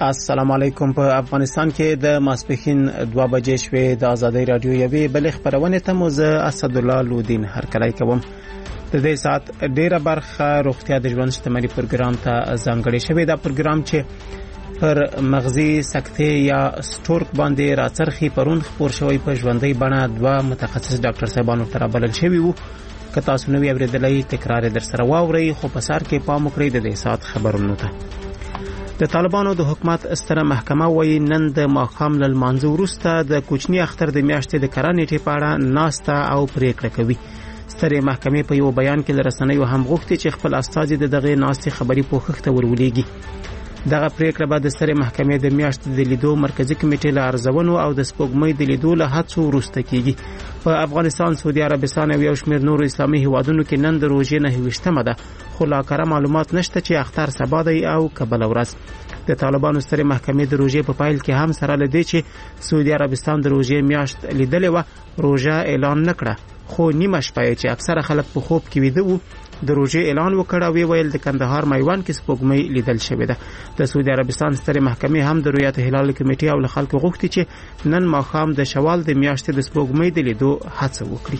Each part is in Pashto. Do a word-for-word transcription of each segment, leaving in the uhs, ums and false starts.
السلام علیکم. په افغانستان کې د ماسپښین دوه بجې شوې. د آزادۍ رادیو یوې بل خبرونه ته مو زه اسد الله لودین هرکلی کوم. د دې سات ډیره برخه روغتیا د ژوند شتمنۍ پروګرام ته ځانګړې شوې. دا پروګرام چې پر مغزي سکتې یا سټورک باندې راڅرخي پرون خبر شوی په ژوندۍ بڼه دوه متخصص ډاکټر صاحبانو تر بلل شوی وو. که تاسو نو اوریدلې تکرار در سره واورئ، خو په سر کې پام وکړئ د دې سات خبرونو ته. د طالبانو د حکومت ستره محکمه وایي نن د ماښام له لمانځه وروسته د کوچني اختر د میاشتې د کرانې په اړه ناسته او پریکړه کوي. ستره محکمه په یو بیان کې لرسنیو هم غوښتي چې خپل استازي د دغه ناستې خبري پوښښت ورولېږي. دغه پریکړه به د ستره محکمې د میاشتې د لیدو مرکزی کمیټې له ارزونو او د سپوږمۍ د لیدو له هڅو وروسته کیږي. په افغانستان، سعودي عربستان او یو شمېر نورو اسلامي هیوادونو کې نن د روژې نه ویشتمه ده، خو لا کره معلومات نشته چې اختر سبا دی او کبل ورځ. د طالبانو ستره محکمې د روژې په پایل کې هم سره لدی چې سعودي عربستان د روژې میاشت لیدلې و، روژه اعلان نکړه، خو نیمه شپه چې اکثره خلک په خوب کې ویده وو د روژې اعلان وکړ او ویل د کندهار میوان کې سپوږمۍ لیدل شوې ده. د سعودي عربستان ستره محکمې هم د رؤیت هلال کمیټې او خلکو غوښتي چې نن ماښام د شوال د میاشتې د سپوږمۍ د لیدو هڅه وکړي.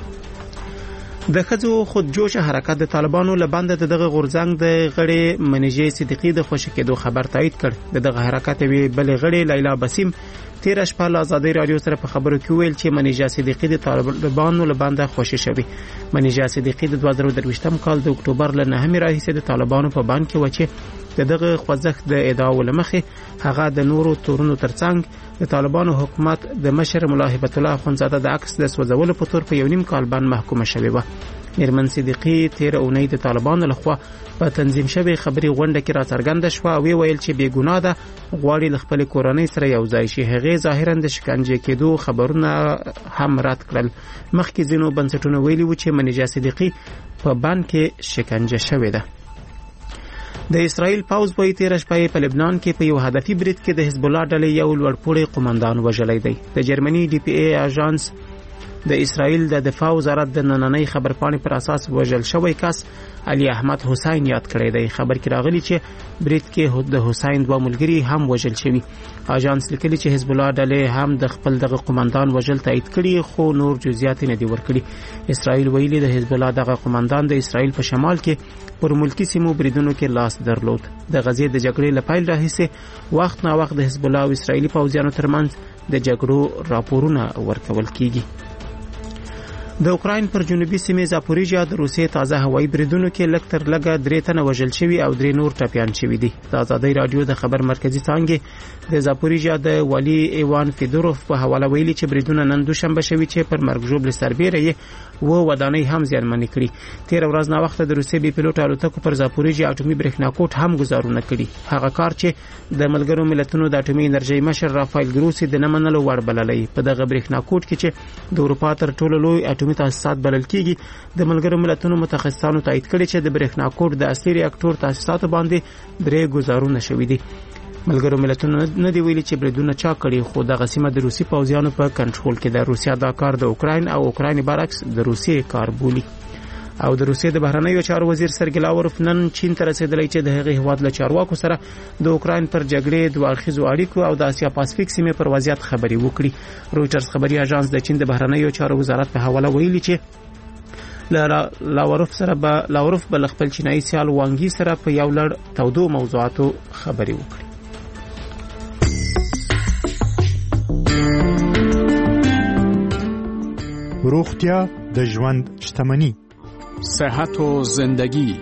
د ښځو خودجوش حرکت د طالبانو له بند د دغه غورځنګ د غړي منیجې صدیقی د خوشی کېدو خبر تایید کړ. د دغه حرکت وی بل غړي لیلا بسیم تیر شپه له آزادۍ رادیو سره په خبرو کې ویل چې منیجې صدیقی د طالبانو له بند خوشی شوی. منیجې صدیقی د دوه زره درویشتم کال د اکتوبر له نهمې راهیسې د طالبانو په بند کې و چې د دغه خوځښت د ادعاو لمخې هغه د نورو تورونو ترڅنګ د طالبانو حکومت د مشر ملا هیبت الله اخونزاده د عکس د سوځولو په تور په یو نیم کال باندې محکومه شوې و. میرمن صدیقی تیر اونۍ د طالبانو لخوا په تنظیم شوی خبري غونډه کې راڅرګنده شو او ویل چې بې ګناه ده، غواړي له خپل کورنۍ سره یو ځای شي. هغه ظاهرا د شکنجه کېدو خبرونه هم رد کړل. مخکې ځینو بنسټونو ویلي و چې منیجې صدیقی په بند کې شکنجه شوې ده. د اسرائیل پوځ په تیر شپه په لبنان کې په یو هدفي برید کې د حزب الله ډلې یو لوړپوړی قومندان وژلی دی. د جرمني ډي پی ای اژانس د اسرائیل د دفاع وزارت د نننۍ خبرپاڼې پر اساس وژل شوی کس علي احمد حسین یاد کړی دی. خبر کې راغلی چې برید کې د حسین دوه ملګري هم وژل شوي. اژانس لیکلی چې حزب الله ډلې هم د خپل دغه قومندان وژل تایید کړي، خو نور جزئیات نه دي ورکړي. اسرائیل ویلي د حزب الله دغه قومندان د اسرائیل په شمال کې پر ملکی سیمو بریدونو کې لاس درلود. د غزې د جګړې له پیل راهیسې وخت نا وخت د حزب الله او اسرائیلي پوځیانو ترمنځ د جګړو راپورونه ورکول کیږي. د اوکراین پر جنوبي سیمې زاپوریژیا د روسیې تازه هوایي بریدونو کې لږ تر لږه درې تنه وژل شوي او درې نور ټپیان شوي دي. د آزادۍ رادیو د خبر مرکزی څانګې د زاپوریژیا د والي ایوان فیدوروف په حواله ویلي چې بریدونه نن دوشنبه شوي چې پر مرګ ژوبل سربېره یې و ودانۍ هم زیانمنې کړي. تیر ورځ نه وخت د روسیې بي پیلوټ الوتکو پر زاپوریژیا اټومي برېښنا کوټ هم گزارونه کړي. هغه کار چې د ملګرو ملتونو د اټومي انرژي مشر رافایل ګروسی د نه منلو وړ بللی. په دغه برېښنا کوټ کې چې د اروپا تر ټولو لوی اټومي تاسیسات بلل کیږي، د ملګرو ملتونو متخصصانو تایید کړي چې د برېښنا کوټ د اصلي ریاکټور تاسیساتو باندې درې گزارونه شوي دي. ملګرو ملتونو نه دی ویلي چې بریدونه چا کړي، خو دغه سیمه د روسي پوځیانو په کنټرول کې ده. روسیا دا کار د اوکراین او اوکراین برعکس د روسیې کار بولي. او د روسیې د بهرنیو چارو وزیر سرګی لاوروف نن چین ته رسیدلی چې د هغې هیواد له چارواکو سره د اوکراین پر جګړې دوه اړخیزو اړیکو او د اسیا پاسفیک سیمې پر وضعیت خبري وکړي. رویټرز خبري اژانس د چین د بهرنیو چارو وزارت په حواله ویلي چې لاوروف سره به لاوروف بل خپل چینایي سیال وانګي سره په یو لړ تودو موضوعاتو خبري وکړي. روغتیا د ژوند شتمني، صحت و زندگی.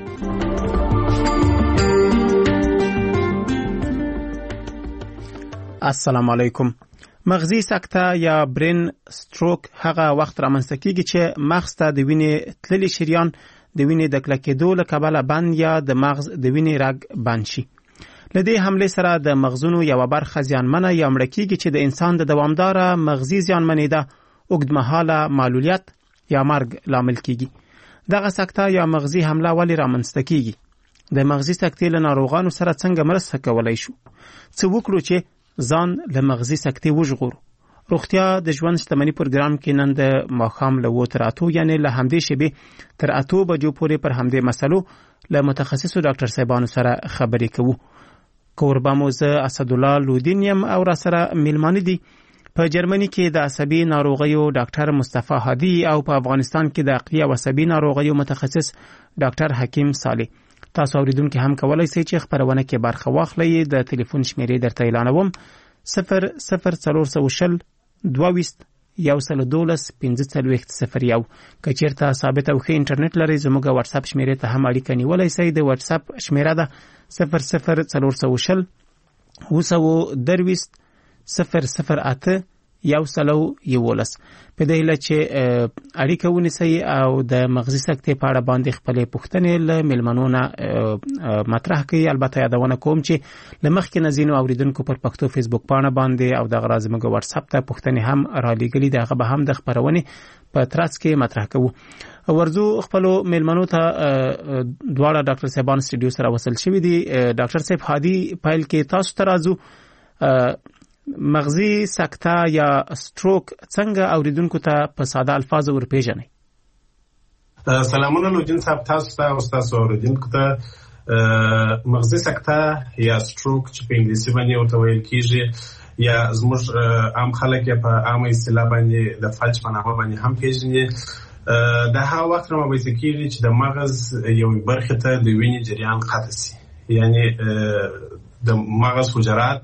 السلام علیکم. مغزي سکته یا برین سټروک هغه وخت رامنځته کیږي چې مغز ته د وینې تللي شریان د وینې د کلکېدو له کبله بند یا د مغز د وینې رګ بند شي. له دې حملې سره د مغزونو یوه برخه زیانمنه یا مړه کیږي چې د انسان د دوامداره مغزي زیانمنېده اوږدمهاله معلولیت یا مرګ لامل کیږي. دغه سکته یا مغزي حمله ولې رامنځته کیږي؟ د مغزي سکتې له ناروغانو سره څنګه مرسته کولای شو؟ څه وکړو چې ځان له مغزي سکتې وژغورو؟ روغتیا د ژوند شتمنۍ پروګرام کې نن د ماښام له اووه تر اتو یعنې له همدې شېبې تر اتو بجو پورې پر همدې مسلو له متخصصو ډاکټر صاحبانو سره خبرې کوو. کوربه مو زه اسدالله لودین یم او را سره میلمانه دي په جرمني کې د عصبي ناروغیو ډاکټر مصطفی هادي او په افغانستان کې د عقلي او عصبي ناروغیو متخصص ډاکټر حکیم صالح. تاسو اوریدونکو هم کولای شئ چې خبرونه کې برخه واخلئ. د ټلیفون شمیرې درته اعلانوم: صفر صفر څلور سوه شل دوه ویشت یو سل دولس پنځه څلوېښت صفر یو. که چېرته ثابت او ښه انټرنیټ لرئ زموږ واتساپ شمیرې ته هم اړیکه نیولی شئ. د واتساپ شمیره ده صفر صفر څلور سوه شل اوه سوه درویشت صفر صفر اته یو سلو یولس. په دې هیله چې اړیکه ونیسئ او د مغزي سکتې په اړه باندې خپلې پوښتنې له میلمنو نه مطرح کړئ. البته یادونه کوم چې له مخکې نه ځینو اوریدونکو پر پښتو فیسبوک پاڼه باندې او دغه راز زموږ واتساپ ته پوښتنې هم رالیږلي دي، هغه به هم د خپرونې په ترڅ کې مطرح کوو. ورځو خپلو میلمنو ته دواړه ډاکټر صاحبان سټوډیو سره وصل شوي دي. ډاکټر صاحب هادي پیل کې تاسو ته راځو. مغزي سکته یا سټروک څنګه اوریدونکو ته په ساده الفاظو ورپېژنئ؟ سلامونه لودین صاحب، تاسو ته او تاسو اوریدونکو ته. مغزي سکته یا سټروک چې په انګلیسي باندې ورته ویل کیږي یا زموږ عام خلک یې په عامه اصطلاح باندې د فلج په نامه باندې هم پیژني، د هغه وخت رامنځته کیږي چې د مغز یوې برخې ته د وینې جریان قطع شي. یعنی د مغز حجرات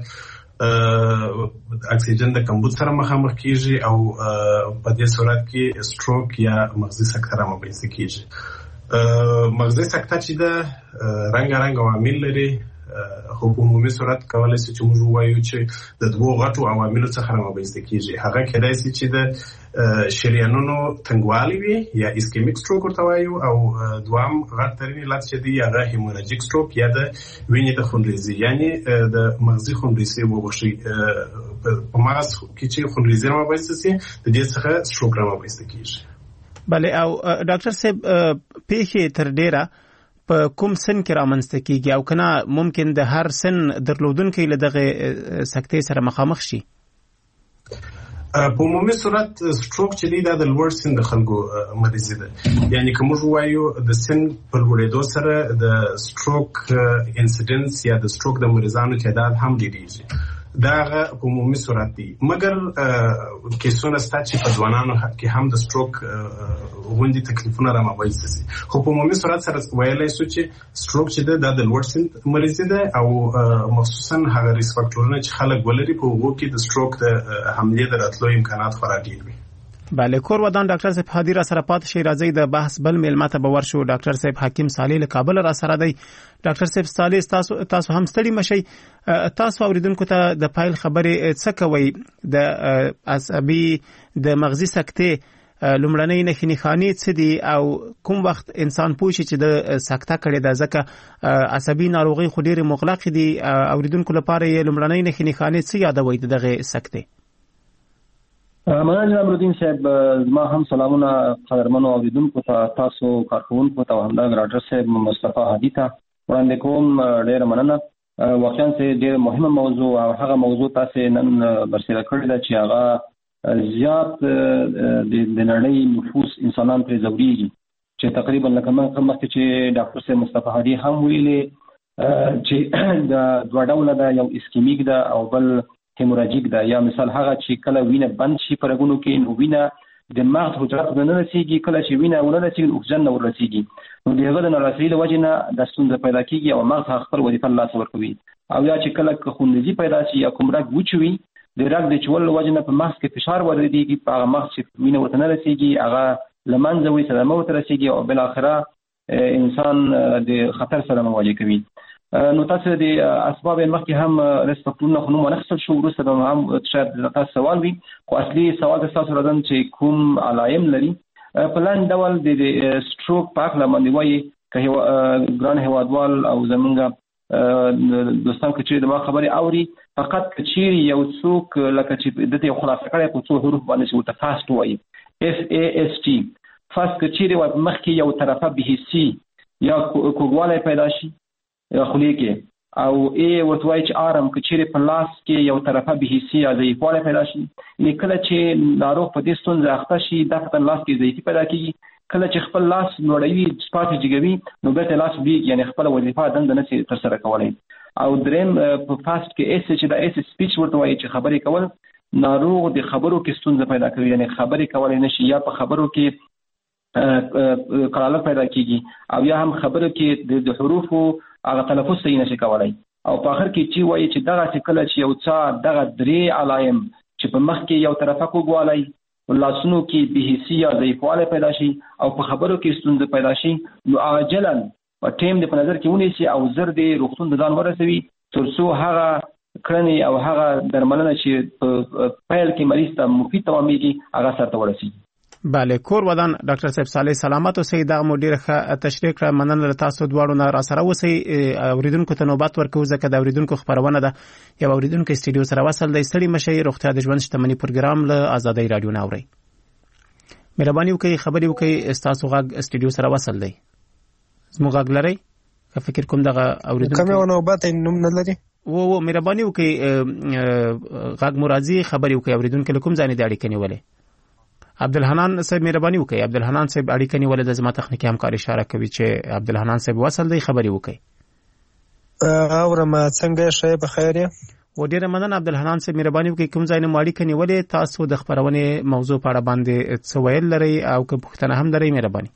اکسیجن د کمبود سره مخامخ کیږي او په دې صورت کې سټروک یا مغزي سکته رامنځته کیږي. مغزي سکته چې د رنګ رنګ عوامل لري، خو په عمومي صورت کولای شي چې موږ ووایو چې د دوو غټو عواملو څخه رامنځته کیږي. هغه کېدای شي چې د شریانونو تنګوالی وي یا اسکیمیک سټروک ورته وایو، او دوام غټ ترین علت چې دی هغه هیموراجیک سټروک یا د وینې د خونریزي، یعنی د مغزي خونریزي وبښي. په مغز کې چې خونریزي رامنځته شي د دې څخه سټروک رامنځته کیږي. بله، او ډاکټر صاحب پیښې تر ډیره په کوم سن کې رامنځته کیږي او کنه ممکن د هر سن درلودونکي له دغه سکتې سره مخامخ شي؟ په عمومي صورت سټروک چې دی دا د لوړ سن د خلکو مریضي ده. یعنی که موږ وایو د سن په لوړېدو سره د سټروک انسیډنس یا د سټروک د مریضانو تعداد هم ډېرېږي. دا په عمومي صورت دی، مګر کیسونه شته چې په ځوانانو کې هم د سټروک غوندې تکلیفونه رامنځته شي. خو په عمومي صورت سره ویلی شو چې سټروک چې ده دا د لوړ سن مریضي ده او مخصوصا هغه ریسک فاکټورونه چې خلک ولري په هغو کې د سټروک د حملې د راتلو امکانات خورا ډېر وي. بله، کور ودان ډاکټر صاحب هادي را سره پاتې شي. راځئ د بحث بل میلمه ته به ورشو. ډاکټر صاحب حکیم صالح له کابل را سره دی. ډاکټر صاحب صالح، تاسو تاسو هم ستړي مشئ. تاسو اوریدونکو ته د پایل خبرې څه کوئ؟ د عصبي د مغزي سکتې لومړنۍ نښې نښانې څه دي او کوم وخت انسان پوه شي چې د سکته کړې ده؟ ځکه عصبي ناروغۍ خو ډېرې مغلقې دي. اوریدونکو لپاره یې لومړنۍ نښې نښانې څه یادوئ د دغې سکتې؟ مننه جناب لودین صاحب. زما هم سلامونه قدرمنو اوریدونکو ته، تاسو کارکوونکو ته او همدارنګه ډاکټر صاحب مصطفی هادي ته وړاندې کوم. ډېره مننه. واقعا چې ډېره مهمه موضوع او هغه موضوع تاسو نن برسېره کړې ده چې هغه زیات د نړۍ نفوس انسانان پرې ځورېږي، چې تقریبا لکه مخکې چې ډاکټر صاحب مصطفی هادي هم ویلې چې د دوه ډوله ده، یو اسکیمیک ده او بل هیموراجیک ده. یا مثال هغه چې کله وینه بند شي په رګونو کې، نو وینه د مغز حجراتو ته نه رسېږي، کله چې وینه ونه رسېږي اکسیجن نه ورسېږي، نو د هغه د نه رسېدو له وجې نه دا ستونزه پیدا کېږي او مغز هغه خپل وظیفه له لاسه ورکوي. او یا چې کله خونریزي پیدا شي یا کوم رګ وچ وي، د رګ د چولو له وجې نه په مغز کې فشار وردېږي، په هغه مغز چې وینه ورته نه رسېږي هغه له منځه وي، صدمه ورته رسېږي او بالاخره انسان د خطر سره مواجه کوي. نو تاسو د اسباب مخکې هم رسپکټونه خو نوم ونخصل شو، وروسته به هم شاید تاسو سوال وي، خو اصلي سوال تاسو راځم چې کوم علائم لري. په لاندې ډول د سټروک په اړه باندې وایي که ګران هیوادوال او زمونږ دوستان که چیرې د ما خبرې اوري، فقط که چیرې یو څوک لکه چې دته یو خلاصه کړی په څو حروف باندې چې ورته فاسټ وایي، اف ای اس ټي، فاسټ که چیرې مخکې یو طرفه بهیسي یا کوږوالی پیدا شي خولې کې، او ای ورته وایي چې آرم که چیرې په لاس کې یو طرفه بهیسي یا ضعیفوالی پیدا شي. یعنې کله چې ناروغ په دې ستونزه اخته شي دا په لاس کې ضعیفي پیدا کېږي. کله چې خپل لاس لوړوي سپاټ جګوي نو بیرته لاس بیږي، یعنې خپله وظیفه دنده نشي ترسره کولی. او دریم په فاست کې اس چې د اس سپیچ ورته وایي چې خبرې کول ناروغ د خبرو کې ستونزه پیدا کوي، یعنی خبرې کولای نشي یا په خبرو کې کلاله پیدا کیږي او یا هم خبرو کې د حروفو هغه تلفظ صحیح نشي کولای. او په اخر کې چې وایي چې دغه څه کله چې یو څه دغه درې علایم چې په مخ کې یو طرفه کوګوالای لاسونو کې بهیسیه ضعیفوالی پیدا شي او په خبرو کې ستونزه پیدا شي، نو عاجلا په ټیم د په نظر کې ونیسي او زر د روغتون د ځان ورسوي تر څو هغه کړنې او هغه درملنه چې په پیل کې مریض ته مفید تمامېږي هغه سرته ورسي. بله، کور ودان ډاکټر صاحب صالح سلامت اوسئ. دا مو ډیره ښه تشریح کړه، مننه له تاسو دواړو نه. را سره اوسئ، اوریدونکو ته نوبت ورکوو ځکه د اوریدونکو خبرونه ده. یو اوریدونکو استډیو سره وصل دی. ستړي مشئ، روغتیا د ژوند شتمني پروګرام له آزادۍ رادیو نه اورئ. مهرباني وکړئ خبرې وکړئ، ستاسو غږ استډیو سره وصل دی. زموږ غږ لرئ؟ که فکر کوم دغه اوریدونکو کومه نوبت نوم نه لري. و و مهرباني وکړئ غږ مرادي خبرې وکړئ. اوریدونکو له کوم ځای نه د اړیکې نیولې؟ عبدالحنان صاحب مهرباني وکړئ. عبدالحنان صاحب اړیکه نیولې ده. زما تخنیکي همکار اشاره کوي چې عبدالحنان صاحب وصل دی، خبرې وکړئ. اورم څنګه ښه په خیر یې؟ و ډیره مننه عبدالحنان صاحب، مهرباني وکړئ کوم ځای نه مو اړیکه نیولې، تاسو د خپرونې موضوع په اړه باندې څه ویل لرئ او که پوښتنه هم لرئ مهرباني.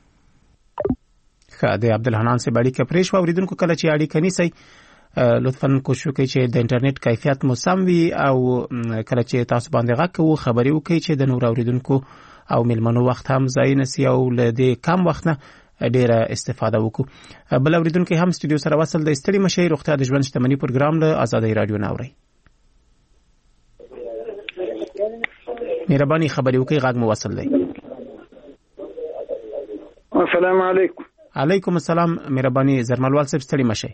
ښه، د عبدالحنان صاحب اړیکه پرې شوه. اوریدونکو کله چې اړیکه نیسئ لطفاً کوشش وکړئ چې د انټرنیټ کیفیت مو سم وي او کله چې تاسو باندې غږ کوو خبرې وکړئ چې د نور اوریدونکو او میلمنو وخت هم ضایع نشي او له دې کم وخت نه ډیره استفاده وکړو. بل اوریدونکو هم استډیو سره وصل دی. ستړي مشئ، روغتیا د ژوند شتمني پروګرام له آزادۍ رادیو نه اورئ. مهرباني خبرې وکړئ، غږ مو وصل دی. السلام علیکم. علیکم السلام. مهرباني زرملوال صاحب ستړي مشئ.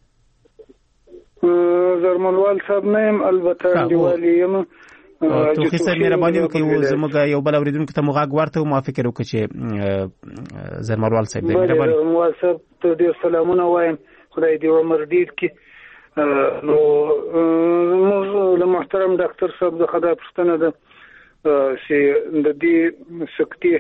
زرملوال صاحب نه یم، البته دیوالی یم. توخی صاحب مهرباني وکړئ، زموږ یو بل اوریدونکو ته مو غږ ورته ما فکر وکړ چې زرملوال صاحب دی. مهرباني زرملوال صاحب ته ډېر سلامونه وایم، خدای دې عمر ډېر کړي. نو زموږ له محترم ډاکټر صاحب څخه دا پوښتنه ده چې د دې سکتې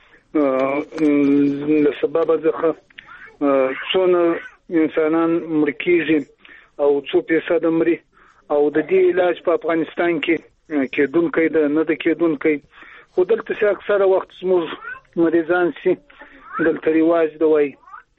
له سببه څخه څونه انسانان مړه کېږي او څو فیصده مري، او د دې علاج په افغانستان کې کېدونکی ده نه ده کېدونکی. خو دلته چې اکثره وخت زموږ مریضان سي دلته رواج ده وایي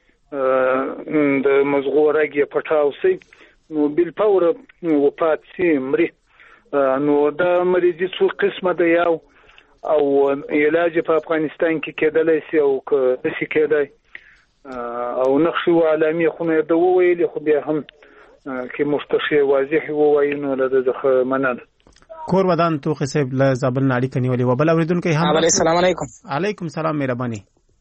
د مزغو رګ یې پټاو سي نو بالفوره وفات سي مري. نو دا مریضي څو قسمه ده، یو او علاج په افغانستان کې کېدلی سي او که نشي کېدی او نقشې و علامې خو نه ده وویلې، خو بیا هم کې مفتشي واضح ووایي نو له دغه مننه. کور ودان توخی صاحب له زابل نه اړیکه نیولې و. بل اوریدونکو هم السلام علیکم. علیکم سلام، مهرباني.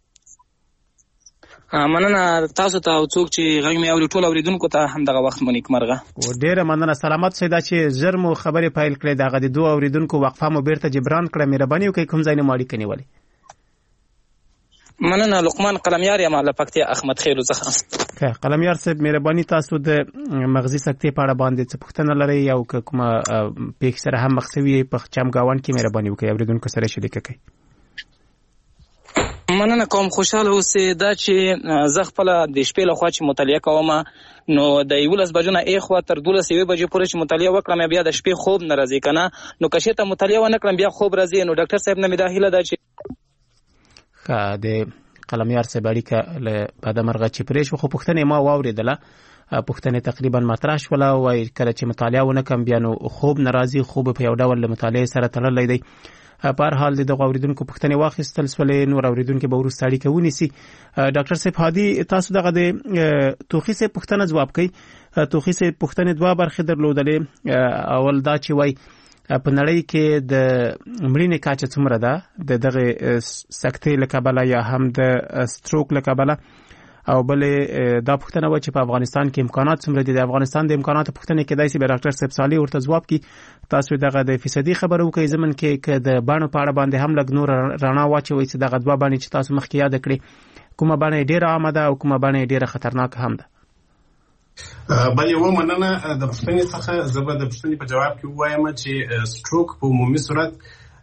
مننه تاسو ته او څوک چې غږ مې اوري ټول اوریدونکو ته هم دغه وخت مونږ مرغه و ډیره مننه. سلامت سیدا چې زر مو خبرې پایل کړې، دغه د دوه اوریدونکو وقفه مو بیرته جبران کړه. مهرباني وکړئ کوم ځای نه مو اړیکه نیولې؟ مننه. لقمان قلمیار یم له پکتیا احمد خیلو څخه. ښه قلمیار صاحب، مهرباني تاسو د مغزي سکتې په اړه باندې څه پوښتنه لرئ او که کومه پیښه سره هم مخ شوي په چمګاوان کې مهرباني وکړئ اوریدونکو سره شریکه کړئ. مننه کوم. خوشاله اوسئ. دا چې زه خپله د شپې لخوا چې مطالعه کوم نو د یولس بجو نه ایخوا تر دولس یوې بجې پورې چې مطالعه وکړم بیا د شپې خوب نه راځي که نه، نو که چېرته مطالعه ونه کړم بیا خوب راځي. نو ډاکټر صاحب نه مې دا هیله ده چې ښه د قلمیار صاحب اړیکه له بده مرغه چې پرې شو، خو پوښتنې ما واورېدله، پوښتنې تقریبا مطرح شوله. وایي کله چې مطالعه ونه کړم بیا نو خوب نه راځي، خوب په یو ډول له مطالعې سره تړلی دی. په هر حال د دغه اوریدونکو پوښتنې واخیستل سولې، نور اوریدونکو به وروسته اړیکه ونیسي. ډاکټر صاحب هادي، تاسو دغه د توخی صاحب پوښتنه ځواب کړئ. توخی صاحب پوښتنې دوه برخې درلودلې. اول دا چې وایي په نړۍ کې د مړینې کچه څومره ده د دغه سکتې له کبله یا هم د ستروک له کبله، او بلې دا پوښتنه وه چې په افغانستان کې امکانات څومره دي. د افغانستان د امکاناتو پوښتنې کېدای شي به ډاکټر صاحب صالح ورته ځواب کړي. تاسو دغه د فیصدي خبره وکړئ ضمن کې که د بڼو په اړه باندې هم لږ نور رڼا واچوئ چې دغه دوه بڼې چې تاسو مخکې یاده کړې کومه بڼه یې ډېره عامه ده او کومه بڼه یې ډېره خطرناکه هم ده. بلې و مننه. د پوښتنې څخه زه به د پوښتنې په جواب کې ووایم چې سټروک په عمومي صورت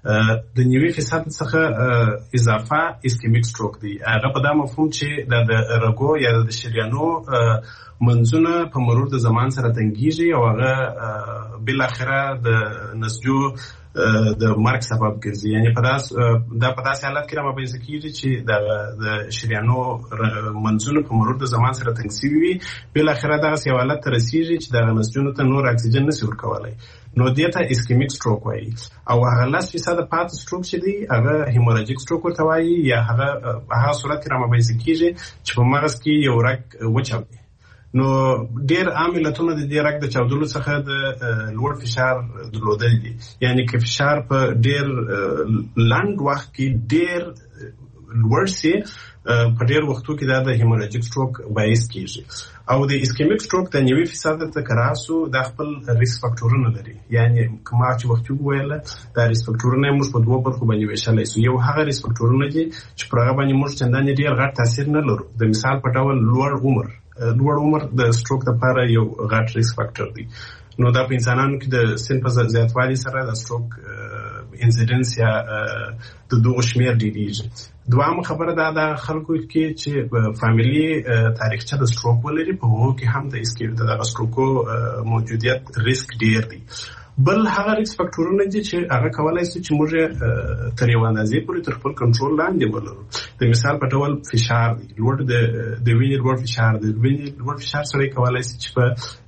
د نیوي فیصد څخه اضافه اسکیمیک سټروک دی. هغه په دا مفهوم چې د رګو یا د شریانو منځونه په مرور د زمان سره تنګیږي او هغه بل اخره د نسجو د مرګ سبب ګرځي. یعنی په داس دا په داسې حالت کې رامنځته کیږي چې د شریانو منځونه په مرور د زمان سره تنګ شوي وي، بل اخره دغه حالت ته رسیږي چې دغه نسجونو ته نور اکسیجن نشي ورکولی، نو دې ته اسکیمیک سټروک وایي. او هغه لس فیصد پاتې سټروک چې دی هغه هیموراجیک سټروک ورته وایي، یا هغه هغه صورت کې رامنځته کیږي چې په مغز کې یو رګ وچاودي. نو ډیر عام علتونه د دې رګ د چاودلو څخه د لوړ فشار درلودل دي. یعنی که فشار په ډیر لنډ وخت کې ډیر لوړ سي، په ډیر وختو کې دا د هیموراجیک سټروک باعث کیږي. او د اسکیمیک سټروک د نوي فیصد ته کراسو د خپل ریسک فاکټورونه لري. یعنی کما چې وخت ویل دا ریسک فاکټورونه موږ په دوه برخو باندې ویشلای سو. یو هغه ریسک فاکټورونه دي چې پر هغه باندې موږ چندانې ډیر غټ تاثیر نه لرو. د مثال په ډول لوړ عمر لوړ عمر د سټروک لپاره یو غټ ریسک فاکټور دی. نو دا په انسانانو کې د سن په زیاتوالي سره د سټروک انسیډنس یا د دغه شمیر ډیریږي. دوامه خبره دا د خلکو کې چې فامیلی تاریخچه د سټروک ولري، په هغو کې هم د اسکیو د سټروکو موجودیت ریسک ډیر دی. بل هغه ریسک فاکټورونه دي چې هغه کولای شي چې موږ تر یو اندازې پورې تر خپل کنټرول لاندې ولرو. د مثال په ډول فشار دی، لوړ د د وینې لوړ فشار دی. د وینې لوړ فشار سره کولای شي چې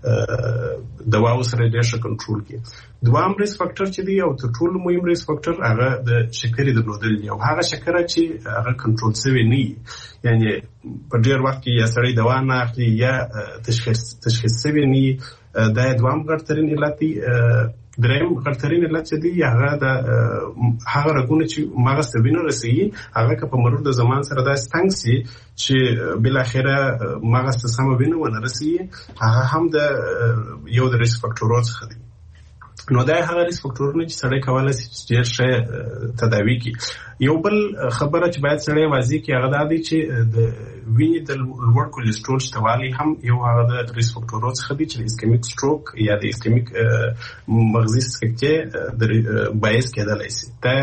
په دواو سره ډېر ښه کنټرول کړي. دوام ریسک فاکټور چې دی او تر ټولو مهم ریسک فاکټور هغه د شکرې درلودل دي، او هغه شکره چې هغه کنټرول شوی نه وي. یعنی په ډېر وخت کې یا سړی دوا نه اخلي یا تشخیص تشخیص شوی نه وي. دا دوام غړترین علت دی. دریم غړترین علت چې دی هغه د هغه رګونه چې مغز ته وینه رسوي، هغه که په مرور د زمان سره داسې تنګ سي چې بل اخره مغز ته سمه وینه ونه رسوي، هغه هم د یو د ریسک فاکټورو څخه دی. نو دا هغه ریسک فاکټورونه چې سړی کولای شي چې ډېر ښه تداوي کړي. یو بل خبره چې باید سړی واضح کړي هغه دا دی چې د وینې د لوړ کولیسټرول شتوالی هم یو هغه د ریسک فاکټورو څخه دی چې د اسکیمیک سټروک یا د اسکیمیک مغزي سکتې د باعث کېدلی شي. دا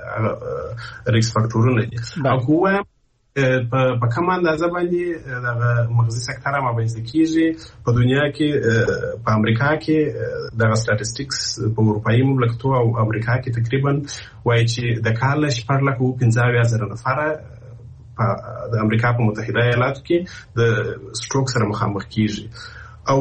ریسک فاکټورونه دي. او کومه په کومه اندازه باندې د مغزي سکتر رامنځته کیږي په دنیا کې، په امریکا کې د سټاتستیکس په اروپایي مملکتونو او امریکا کې تقریبا وایي چې د کال شپږ لک او پنځه اویا زره نفره د امریکا په متحده ایالاتو کې د سټروک سره مخامخ کیږي. او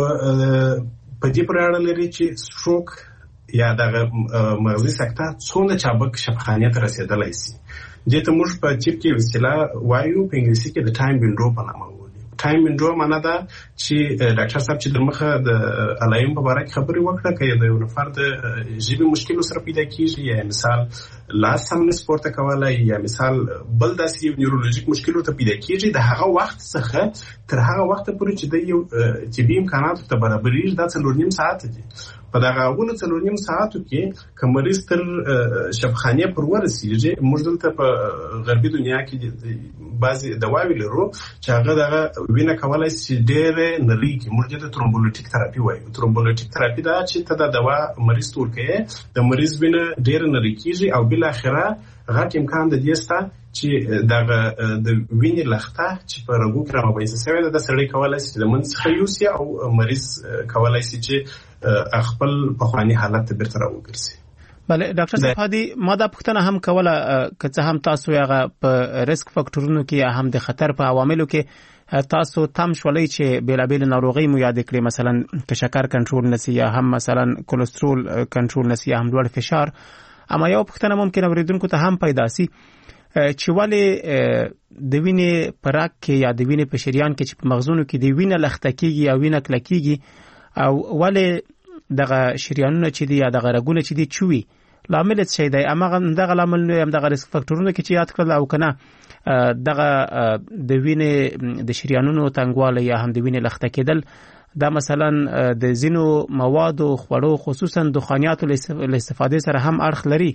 په دې پورې اړه لري چې سټروک یا د مغزي سکتر څونه چابک شفاخانې ته رسیدلی شي. دې ته موږ په چیپ کې وسیله وایو، په انګلیسي کې د ټایم وینډو په نامه وایي. ټایم وینډو معنا دا چې ډاکټر صاحب چې د مخه د علایمو په اړه خبرې وکړه، که د یو نفر د ژبې مشکل سره پیدا کیږي، یا مثال لاس سم نه سپورت کولای، یا مثال بل داسې یو نیورولوژیک مشکل ته پیدا کیږي، د هغه وخت څخه تر هغه وخت پورې چې د یو طبي امکاناتو ته برابرېږي دا څلور نیم ساعت دي. په دغه اولو څلور نیم ساعتو کې که مریض تر شفاخانې پر ورسېږي، موږ دلته په غربي دنیا کې بعضې دواوې لرو چې هغه دغه وینه کولی شي ډېرې نرۍ کړي. موږ دې ته ترومبولیټیک تراپي وایو. ترومبولیټیک تراپي دا چې ته دا دوا مریض ته ورکوې، د مریض وینه ډېره نرۍ کېږي او بالاخره غټ امکان د دې شته چې دغه د وینې لخته چې په رګو کې رامنځته شوې ده، د سړی کولی شي د منځ څخه یوسي او مریض کولی شي چې خپل پخواني حالت ته بیرته راوګرځي. بله ډاکټر صاحب هادي، ما دا پوښتنه هم کوله که څه هم تاسو هغه په ریسک فاکټورونو کې یا هم د خطر په عواملو کې تاسو تم شولئ چې بیلابیل ناروغۍ مو یاد کړئ، مثلا که شکر کنټرول نسی یا هم مثلا کولېسترول کنټرول نسی یا هم لوړ فشار. اما یو پوښتنه ممکن اوریدونکو ته هم پیدا سي چې ولې د وینې په رګ کې یا د وینې په شریان کې چې په مغزونو کې د وینې لخته کېږي یا وینه کلکېږي، او ولې دغه شریانونه چې دي یا دغه رګونه چې دي چوي، لامل څه شی دی؟ هماغه دغه لامل نه هم دغه ریسک فاکټورونه کې چې یاد کړل، او کنه دغه د وینې د شریانونو تنګوالی یا هم د وینې لخته کېدل دا مثلا د ځینو موادو خوړو خصوصا دخانیاتو له استفادې سره هم اړخ لري؟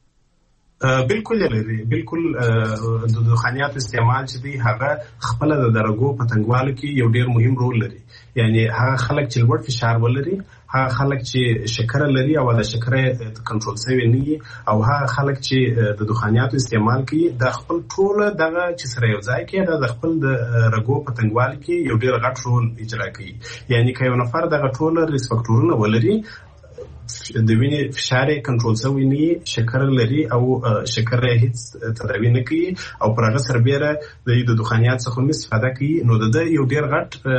بالکل لري. بالکل د دخانیاتو استعمال چې دی هغه خپل د درجو په تنګوالي کې یو ډیر مهم رول لري. یعنی هغه خلک چې لوړ فشار ولري هغه خلک چې شکر لري او د شکر کنټرول شوی نه او هغه خلک چې د دخانیاتو استعمال کوي د خپل ټول دغه چې سره یو ځای کې د خپل د رګو په تنګوال کې یو ډیر غټ رول اجرا کوي. یعنی که یو نفر دغه ټول ریسک فاکټورونه ولري د وینې فشار کنټرول شوی نه شکر لري او شکر هیڅ تداوی نه کوي او پر هغه سربېره د دخانیات څخه هم استفاده کوي نو د یو ډیر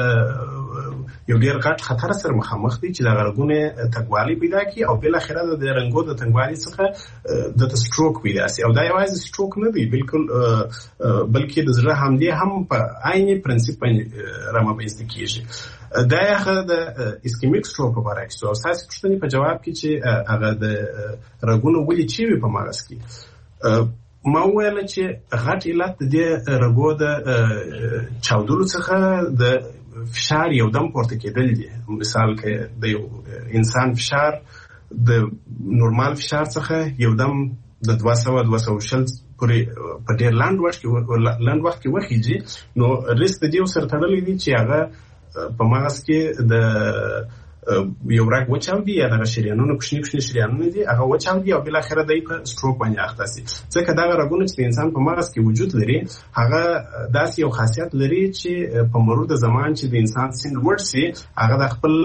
غټ یو ډیر غټ خطر سره مخامخ دي چې د رګونو تنګوالي پیدا کوي او بل اخره د رنګو د تنګوالي څخه د سټروک پیدا شي او دا یوازې سټروک نه دی بالکل بلکې د زړه حملې هم په عین پرنسپ رامنځته کیږي. دا هغه د اسکیمیک سټروک په اړه کې او اساسي پوښتنې په جواب کې چې هغه د رګونو ولې چی په مغز کې ما ویل چې غټ علت د رګو د چاودلو څخه د فشار یو دم پورته کېدل دي. مثال کې د یو انسان فشار د نورمال فشار څخه یو دم د دوه سوه دوه سوه شل پورې په ډېر لاند وخت کې لاند وخت کې وخیږي نو ریسک د دې سره تړلی دی چې هغه په مغز کې د یو رګ وچاودي یا د شریانونو کوچني کوچني شریانونه دي هغه وچاودي او بل اخره د سټروک باندې اخته شي. ځکه دا رګونه چې د انسان په مغز کې وجود لري هغه داسې یو خاصیت لري چې په مرور د زمان چې د انسان سن لوړ شي هغه د خپل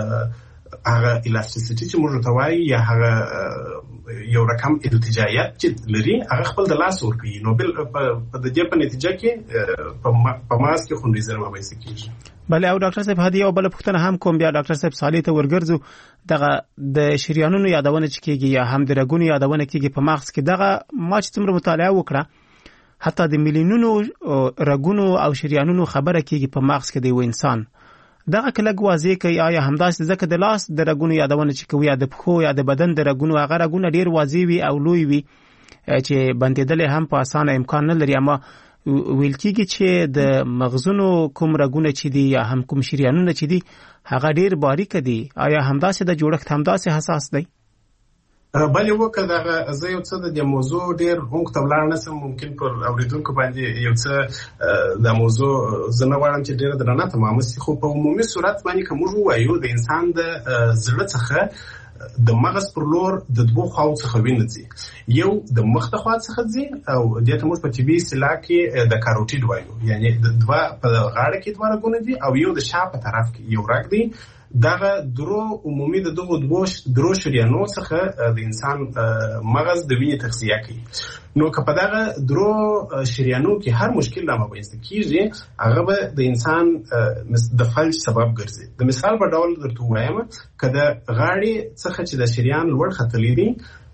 هغه الاسټیسيټي چې موږ ته وایي یا هغه یو رقم التجایت چې لري هغه خپل د لاس ورکوي نو بل په د دې په نتیجه کې په مغز کې خونړي زېرمه رامنځته کیږي. بله او ډاکټر صاحب هدیه او بل پوښتنه هم کوم بیا ډاکټر صاحب صالح ته ورګرځو دغه د شریانونو یادونه چې کیږي یا هم د رګونو یادونه کیږي په مغز کې دغه ما چې څومره مطالعه وکړه حتی د میلیونونو رګونو او شریانونو خبره کیږي په مغز کې د یو انسان دغه کلګ واضح کوي آیا همداسې ځکه د لاس د رګونو یادونه چې کوي یا د پښو یا د بدن د رګونو هغه رګونه ډیر واضح وي او لوی وي چې بندیدل هم په اسانه امکان نه لري اما ویل کېږي چې د مغزونو کوم رګونه چې دي یا هم کوم شریانونه چې دي هغه ډیر باریک دي آیا همداسې د جوړښت همداسې حساس دی؟ بلې وکړه دغه زه یو څه د دې موضوع ډېر عمق ته ولاړ نه شم ممکن پر اورېدونکو باندې یو څه د موضوع زه نه غواړم چې ډېره درنه تمامه شي خو په عمومي صورت باندې که موږ ووایو د انسان د زړه څخه د مغز پر لور د دوه خواو څخه وینه ځي یو د مخ د خوا څخه ځي او دې ته موږ په طبي اصطلاح کې د کاروټید وایو یعنی د دوه په غاړه کې دوه رګونه دي او یو د شا په طرف کې یو رګ دی دغه درو عمومي د دغه دوه درو شریانو څخه د انسان مغز د وینې تغذیه کوي نو که په دغه درو شریانو کې هر مشکل رامنځته کیږي هغه به د انسان د فلج سبب ګرځي. د مثال په ډول درته وایم که د غاړې څخه چې د شریان لوړ ختلی دي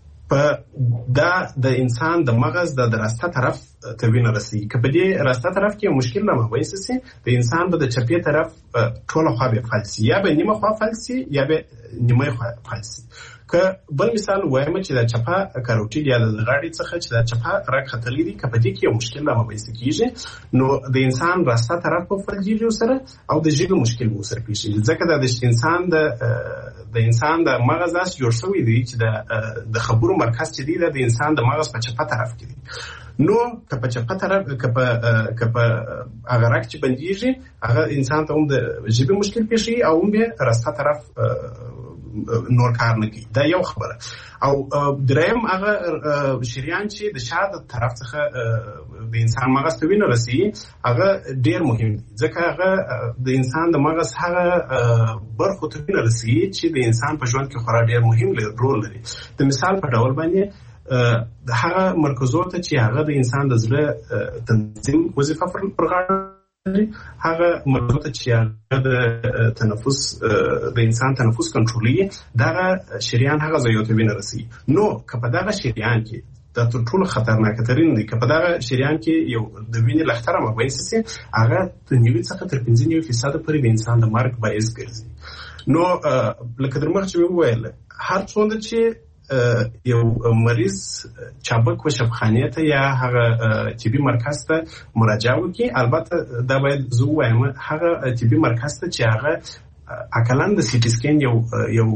په دا د انسان د مغز د راسته طرف ته وینه رسي که په دې راسته طرف کې مشکل رامنځته شي د انسان به د چپې طرف ټوله خوا به فلج شي یا به نیمه خوا فلج شي یا به نیمه خوا فلج شي. که بل مثال وایم چې د چپه کاروټید یا د غاړې څخه چې د چپه رګ ختلی دي که په دې کې یو مشکل رامنځته کیږي نو د انسان راسته طرف په فلجیږي سره او د ژبې مشکل به سره پیښیږي ځکه د انسان د د انسان د مغز داس جوړ شوی دی چې د د خبرو مرکز چې دی د انسان د مغز په چپه طرف کې دی نو که په چپه طرف که په که په هغه رګ چې بندیږي هغه انسان ته هم د ژبې مشکل پیښي او هم به راسته طرف نور کار نه کوي دا یو خبره او دریم هغه شریان چې د شا د طرف څخه د انسان مغز ته وینه رسي هغه ډیر مهم دی ځکه هغه د انسان د مغز هغه برخو ته وینه رسي چې د انسان په ژوند کې خورا ډیر مهم رول لري. د مثال په ډول باندې د هغه مرکزو ته چې هغه د انسان د زړه تنظیم وظیفه پر غاړه هغه مربوطه چې د تنفس د انسان تنفس کنټرولي دغه شریان هغه ځای ته وینه رسي نو که په دغه شریان کې د تر ټولو خطرناک ترين دي که په دغه شریان کې یو د وینې لختره مابینسي سي هغه د نیوي څخه تر پنځه نیوي فیصد پورې د انسان د مرګ باعث ګرځي. نو لکه در مخ چې وویل هر څومره چې یو مریض چابک و شفخانه ته یا هغه طبي مرکز ته مراجعه وکړي البته دا باید زه وایم هغه طبي مرکز ته چې هغه اکلان د سي ټي سکین یو یو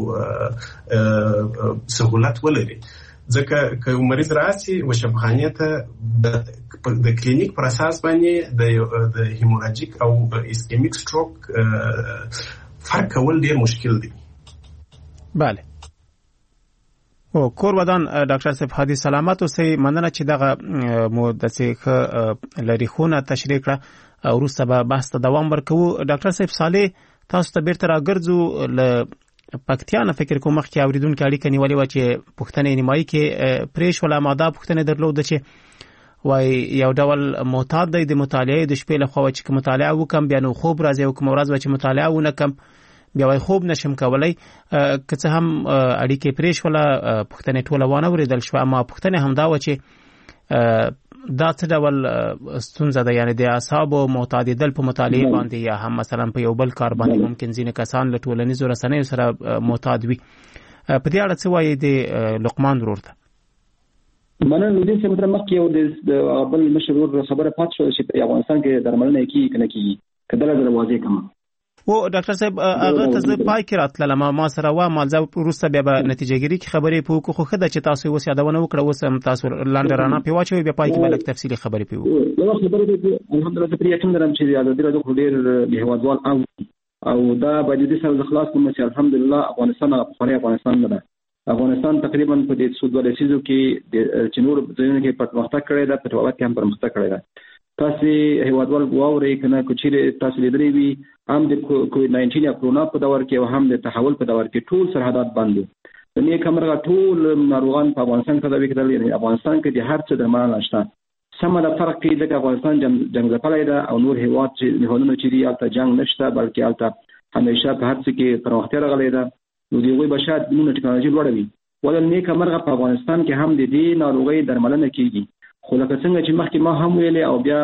سہولت ولري ځکه که مریض راسي و شفخانه ته د کلینیک پر اساس باندې د د هیموراجیک او اسکیمیک سټروک فرق کول ډیر مشکل دی بله او کور ودان ډاکټر صاحب حدیث سلامت اوسې مننه چې دغه مو د څه لري خونه تشریح کړه او وروسته به بحث ته دوام ورکوو. ډاکټر صاحب صالح تاسو ته بیرته راګرځو ل پکتیا نه فکر کوم مخکې اوریدونکو اړیکه نیولې و چې پښتنې نیمایي کې پریش ولا ماده پښتنې درلود چې وای یو ډول معتاد دی د مطالعه د شپې له خوا چې مطالعه وکم بیا نو خوب راځي او کوم ورځ چې مطالعه ونکم بیا وای خوب نشم کولای که څه هم اړیکې پریش ولا پښتنې ټوله وانه ورېدل شو اما پښتنې هم دا و چې دا څه ډول ستونزه ده یعنی د اعصابو معتادیدل په مطالعه باندې یا هم مثلا په یو بل کار باندې ممکن ځینې کسان له ټولنیزو رسنیو سره معتاد وي. په دې اړه څه وایي د لقمان ورور ته؟ مننه نو دې څه مطلب مخکې یو د بل مشهور خبره پات شو چې په افغانستان کې درملنه کیږي کنه کیږي کله د واضح کما و ډاکټر صاحب هغه ته زه پای کې راتلل ما ما سره و مالزه وروسته بیا به نتیجهګیری کې خبرې په کو خو خدای چې تاسو اوس یادونه وکړه اوس هم تاسو لاندې رانه پیواچوي بیا پای کې بلک تفصیلی خبرې پیو. نو خبرې ته الحمدلله ته پریاکم درم چې یاد درته خو ډیر هیوادوال او او دا باید دې سره خلاص کوم چې الحمدلله افغانستان په افغانستان نه ده. افغانستان تقریبا په دې سود ولسیزو کې د چنور ځایونو کې پرمختګ کړی ده په ټولنه کې هم پرمختګ کړی ده. تاسو هیوادوال واوري کنه کوچیره تاسو لیدلې وي هم د کووډ ناینټین یا کرونا په دور کې او هم د تحول په دور کې ټول سرحدات بند دي. د نه کمرغه ټول ناروغان په افغانستان کې دا وکړل یعنی افغانستان کې د هر څه درمل نشته. سمه د فرق کې د افغانستان جنگ ځپلای ده او نور هیواد چې هیوادونو چې دی البته جنگ نشته بلکې البته همیشه په هر څه کې پرمختګ راغلی ده. نو دی وی بشاد نو ټکنالوژي لوړوي ولل نه کمرغه په افغانستان کې هم د دې ناروغي درملنه کیږي. خو لکه څنګه چې مخکې ما هم ویلې او بیا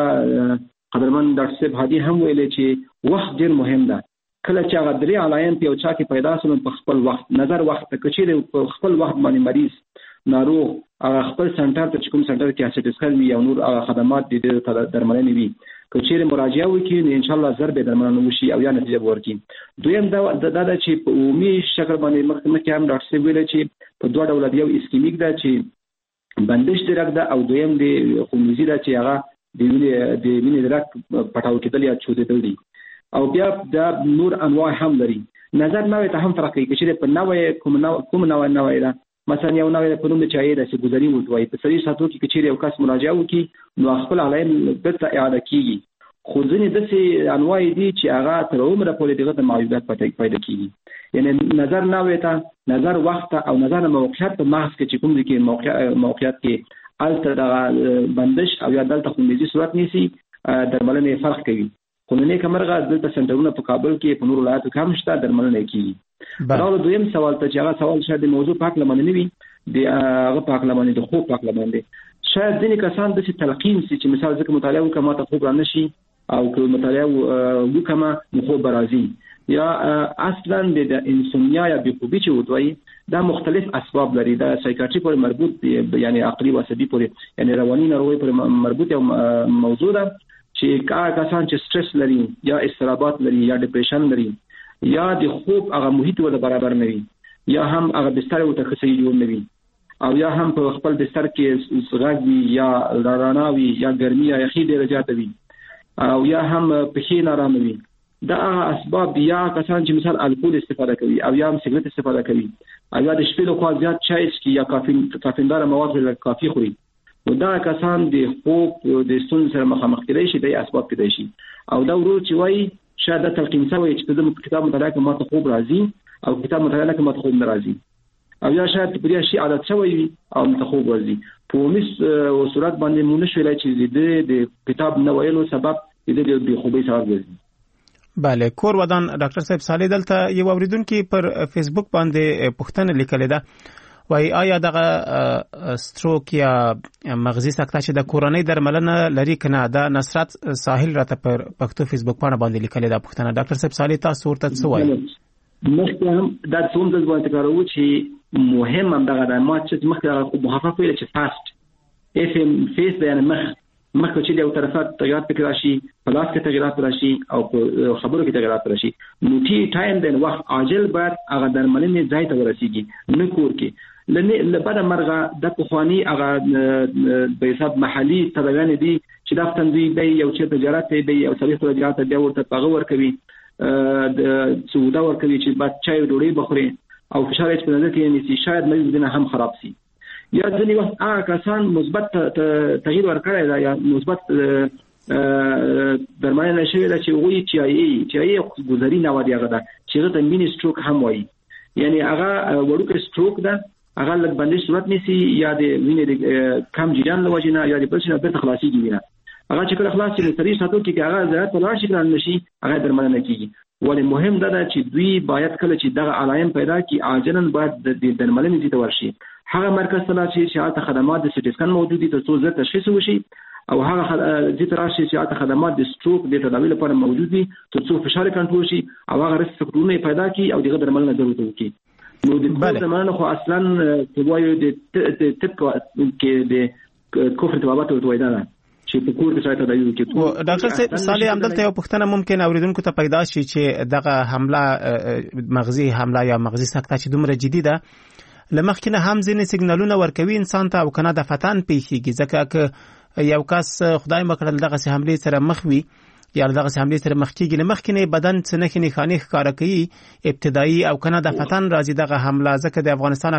قدرمن ډاکټر صاحب هادي هم ویلې چې وخت ډیر مهم ده. کله چې هغه درې علایم په چا کې پیدا شول په خپل وخت نظر وخت ته کچې په خپل وخت باندې مریض ناروغ هغه خپل سنټر ته کوم سنټر کې اسټیسکل وي او نور هغه خدمات د دې درملنې وي کچې مراجعه وکړي ان شاء الله زر به درملنه وشي او یا نتیجه ورکړي. دویم دا دا چې په عمومي شکل باندې مخکې هم ډاکټر صاحب ویل چې په دوه ډول دی یو اسکیمیک دا چې بندش درک ده او دویم دی خونریزي ده چې هغه د وینې د وینې درک پټاو کېدل یا چودېدل دي او بیا دا نور انواع هم لري. نظر نوې ته هم فرق کوي چې په نوې کوم نوې کوم نوې نوې ده مثلا یو نوې په نوم د چایې د سګوزري وځوي په سری ساتو کې چې یو کس مراجعه وکړي نو خپل علایم بیرته اعاده کیږي. خو ځینې داسې انواع دي چې هغه تر عمره پورې دغه د معیوبیت پیدا کیږي. یعنی نظر نوې ته نظر وخت او نظر موقعیت په مغز کې چې کوم دي کې موقع موقعیت کې الته د بندش او یا دلته خونریزي صورت نیسي درملنه فرق کوي. خو نه کمرغه دلته سنټرونه په کابل کې په نور ولایتو کې هم شته درملنه کیږي. دا دویم سوال ته چې هغه سوال شاید د موضوع پاک لمنه نه وي د هغه پاک لمنه د خوب پاک لمنه شاید ځینې کسان د تلقین سي چې مثال ځکه مطالعه وکړه ماته خوب را نشي او که مطالعه وکړه نو خوب راځي یا اصلا د انسومنیا یا بیخوبی چې ودوي دا مختلف اسباب لري. دا سایکیاتری پورې مربوط دي یعنی عقلی او عصبي پورې یعنی رواني ناروغي پورې مربوط یو موضوع ده چې کسان چې سټرس لري یا اضطرابات لري یا ډیپریشن لري یا د خوب هغه محیط ول برابر نه وي یا هم هغه بستر او تخصصي جوړ نه وي او یا هم په خپل بستر کې سغاوي یا راناوي یا ګرمي یا یخي درجات وي او یا هم پخې نارامه وي. دا اسباب یا کسان چې مثال الکول استفاده کوي او یا هم سیګریټ استفاده کوي او یا د شپې لخوا زیات چای څښي یا کافین کافیندار مواد لکه کافي خوري نو دا کسان د خوب د ستونزې سره مخامخ کېدای شي د اسباب کېدای شي. او دا ورو چې وایي شاید د تلقین سوی چې د کتاب مطالعه کې ماته خوب راځي او کتاب مطالعه کې ماته خوب نه راځي او یا شاید په دې شي عادت شوی او ماته خوب راځي. په مس او صورت باندې مونږ شوی چې د کتاب نه ویلو سبب د دې خوبي سبب ګرځي. بله کور ودان ډاکټر صاحب صالح دلته یو اوریدونکو پر فیسبوک باندې پوښتنه لیکلې ده وای آیا دغه ستروک یا مغزي سکته چې د کورونی درملنه لري کنه دا نصرت ساحل راته پر پښتو فیسبوک باندې باندې لیکلې ده پوښتنه ډاکټر صاحب صالح تاسو ورته څه وایي؟ مخکې هم دا څوم د ځوان تکرارو چې مهم هم دغه د ما چې مخکې خو محافظ ویل چې فاست اف ام فیس د یعنی مخ مخکې چې د یو طرفه تغیرات پکې راشي پلاس کې تغیرات راشي او خبرو کې تغیرات راشي نو ټي ټایم د وخت عاجل بعد هغه درملنې ځای ته ورسیږي نه کور کې لنه لبره مرغه د پخوانی هغه به حساب محلي تداوین دي چې د فتندوی به یو چې تجارت دی او صریح تجارت بیا ورته پغه ور کوي د سودا ور کوي چې بعد چای ډوډۍ بخوري او فشار یې په نظر کې نیسي شاید مریض دنه هم خراب شي. یا ځینې وخت هغه کسان مثبت تغییر ورکړی دا یا مثبت درملنه شوې ده چې هغوی چې ای چې ای ګذري نه ودی هغه ده چې هغه ته مینی سټروک هم وایي، یعنی هغه وړوکی سټروک ده، هغه لږ بندش صورت نیسي یا د وینې کم جریان له وجې نه یا د بل شي نه بیرته خلاصېږي وینه. هغه چې کله خلاص شي د سري ساتو کې هغه ضرورت په لاړ شي کړل نشي هغه درملنه کیږي. ولې مهم ده چې دوی باید کله چې دغه علایم پیدا کی عاجلا باید د درملنې ځای ته ورشي. هغه مرکز ته لاړ شي چې هغه خدمات د سټي سکن موجود دي ترڅو زر تشخیص وشي، او هغه ځای ته راشي چې هغه خدمات د سټروک د تداوی لپاره موجود دي ترڅو فشار کنټرول شي او هغه رس فکرونه پیدا کی او دغه درملنه ضرورت وکړي. نو د ټول زمانه خو اصلا په وایو د تپ کې د کوفر توابات او تویدا چې په کور کې ځای ته دایو کې. ډاکټر صاحب صالح همدلته یو پوښتنه ممکن اوریدونکو ته پیدا شي چې دغه حمله مغزي حمله یا مغزي سکته چې دومره جدي ده لمخکنه هم ځینې سیګنالونه ورکوي انسان ته او کنه د فتان پیښیږي، ځکه که یو کس خدای مکړل دغه سه حمله سره مخ وي یا دغه سه حمله سره مخ کیږي لمخکنه بدن څه نه خني خاني ښکارا کوي ابتدایي او کنه د فتان راځي دغه حمله، ځکه د افغانستان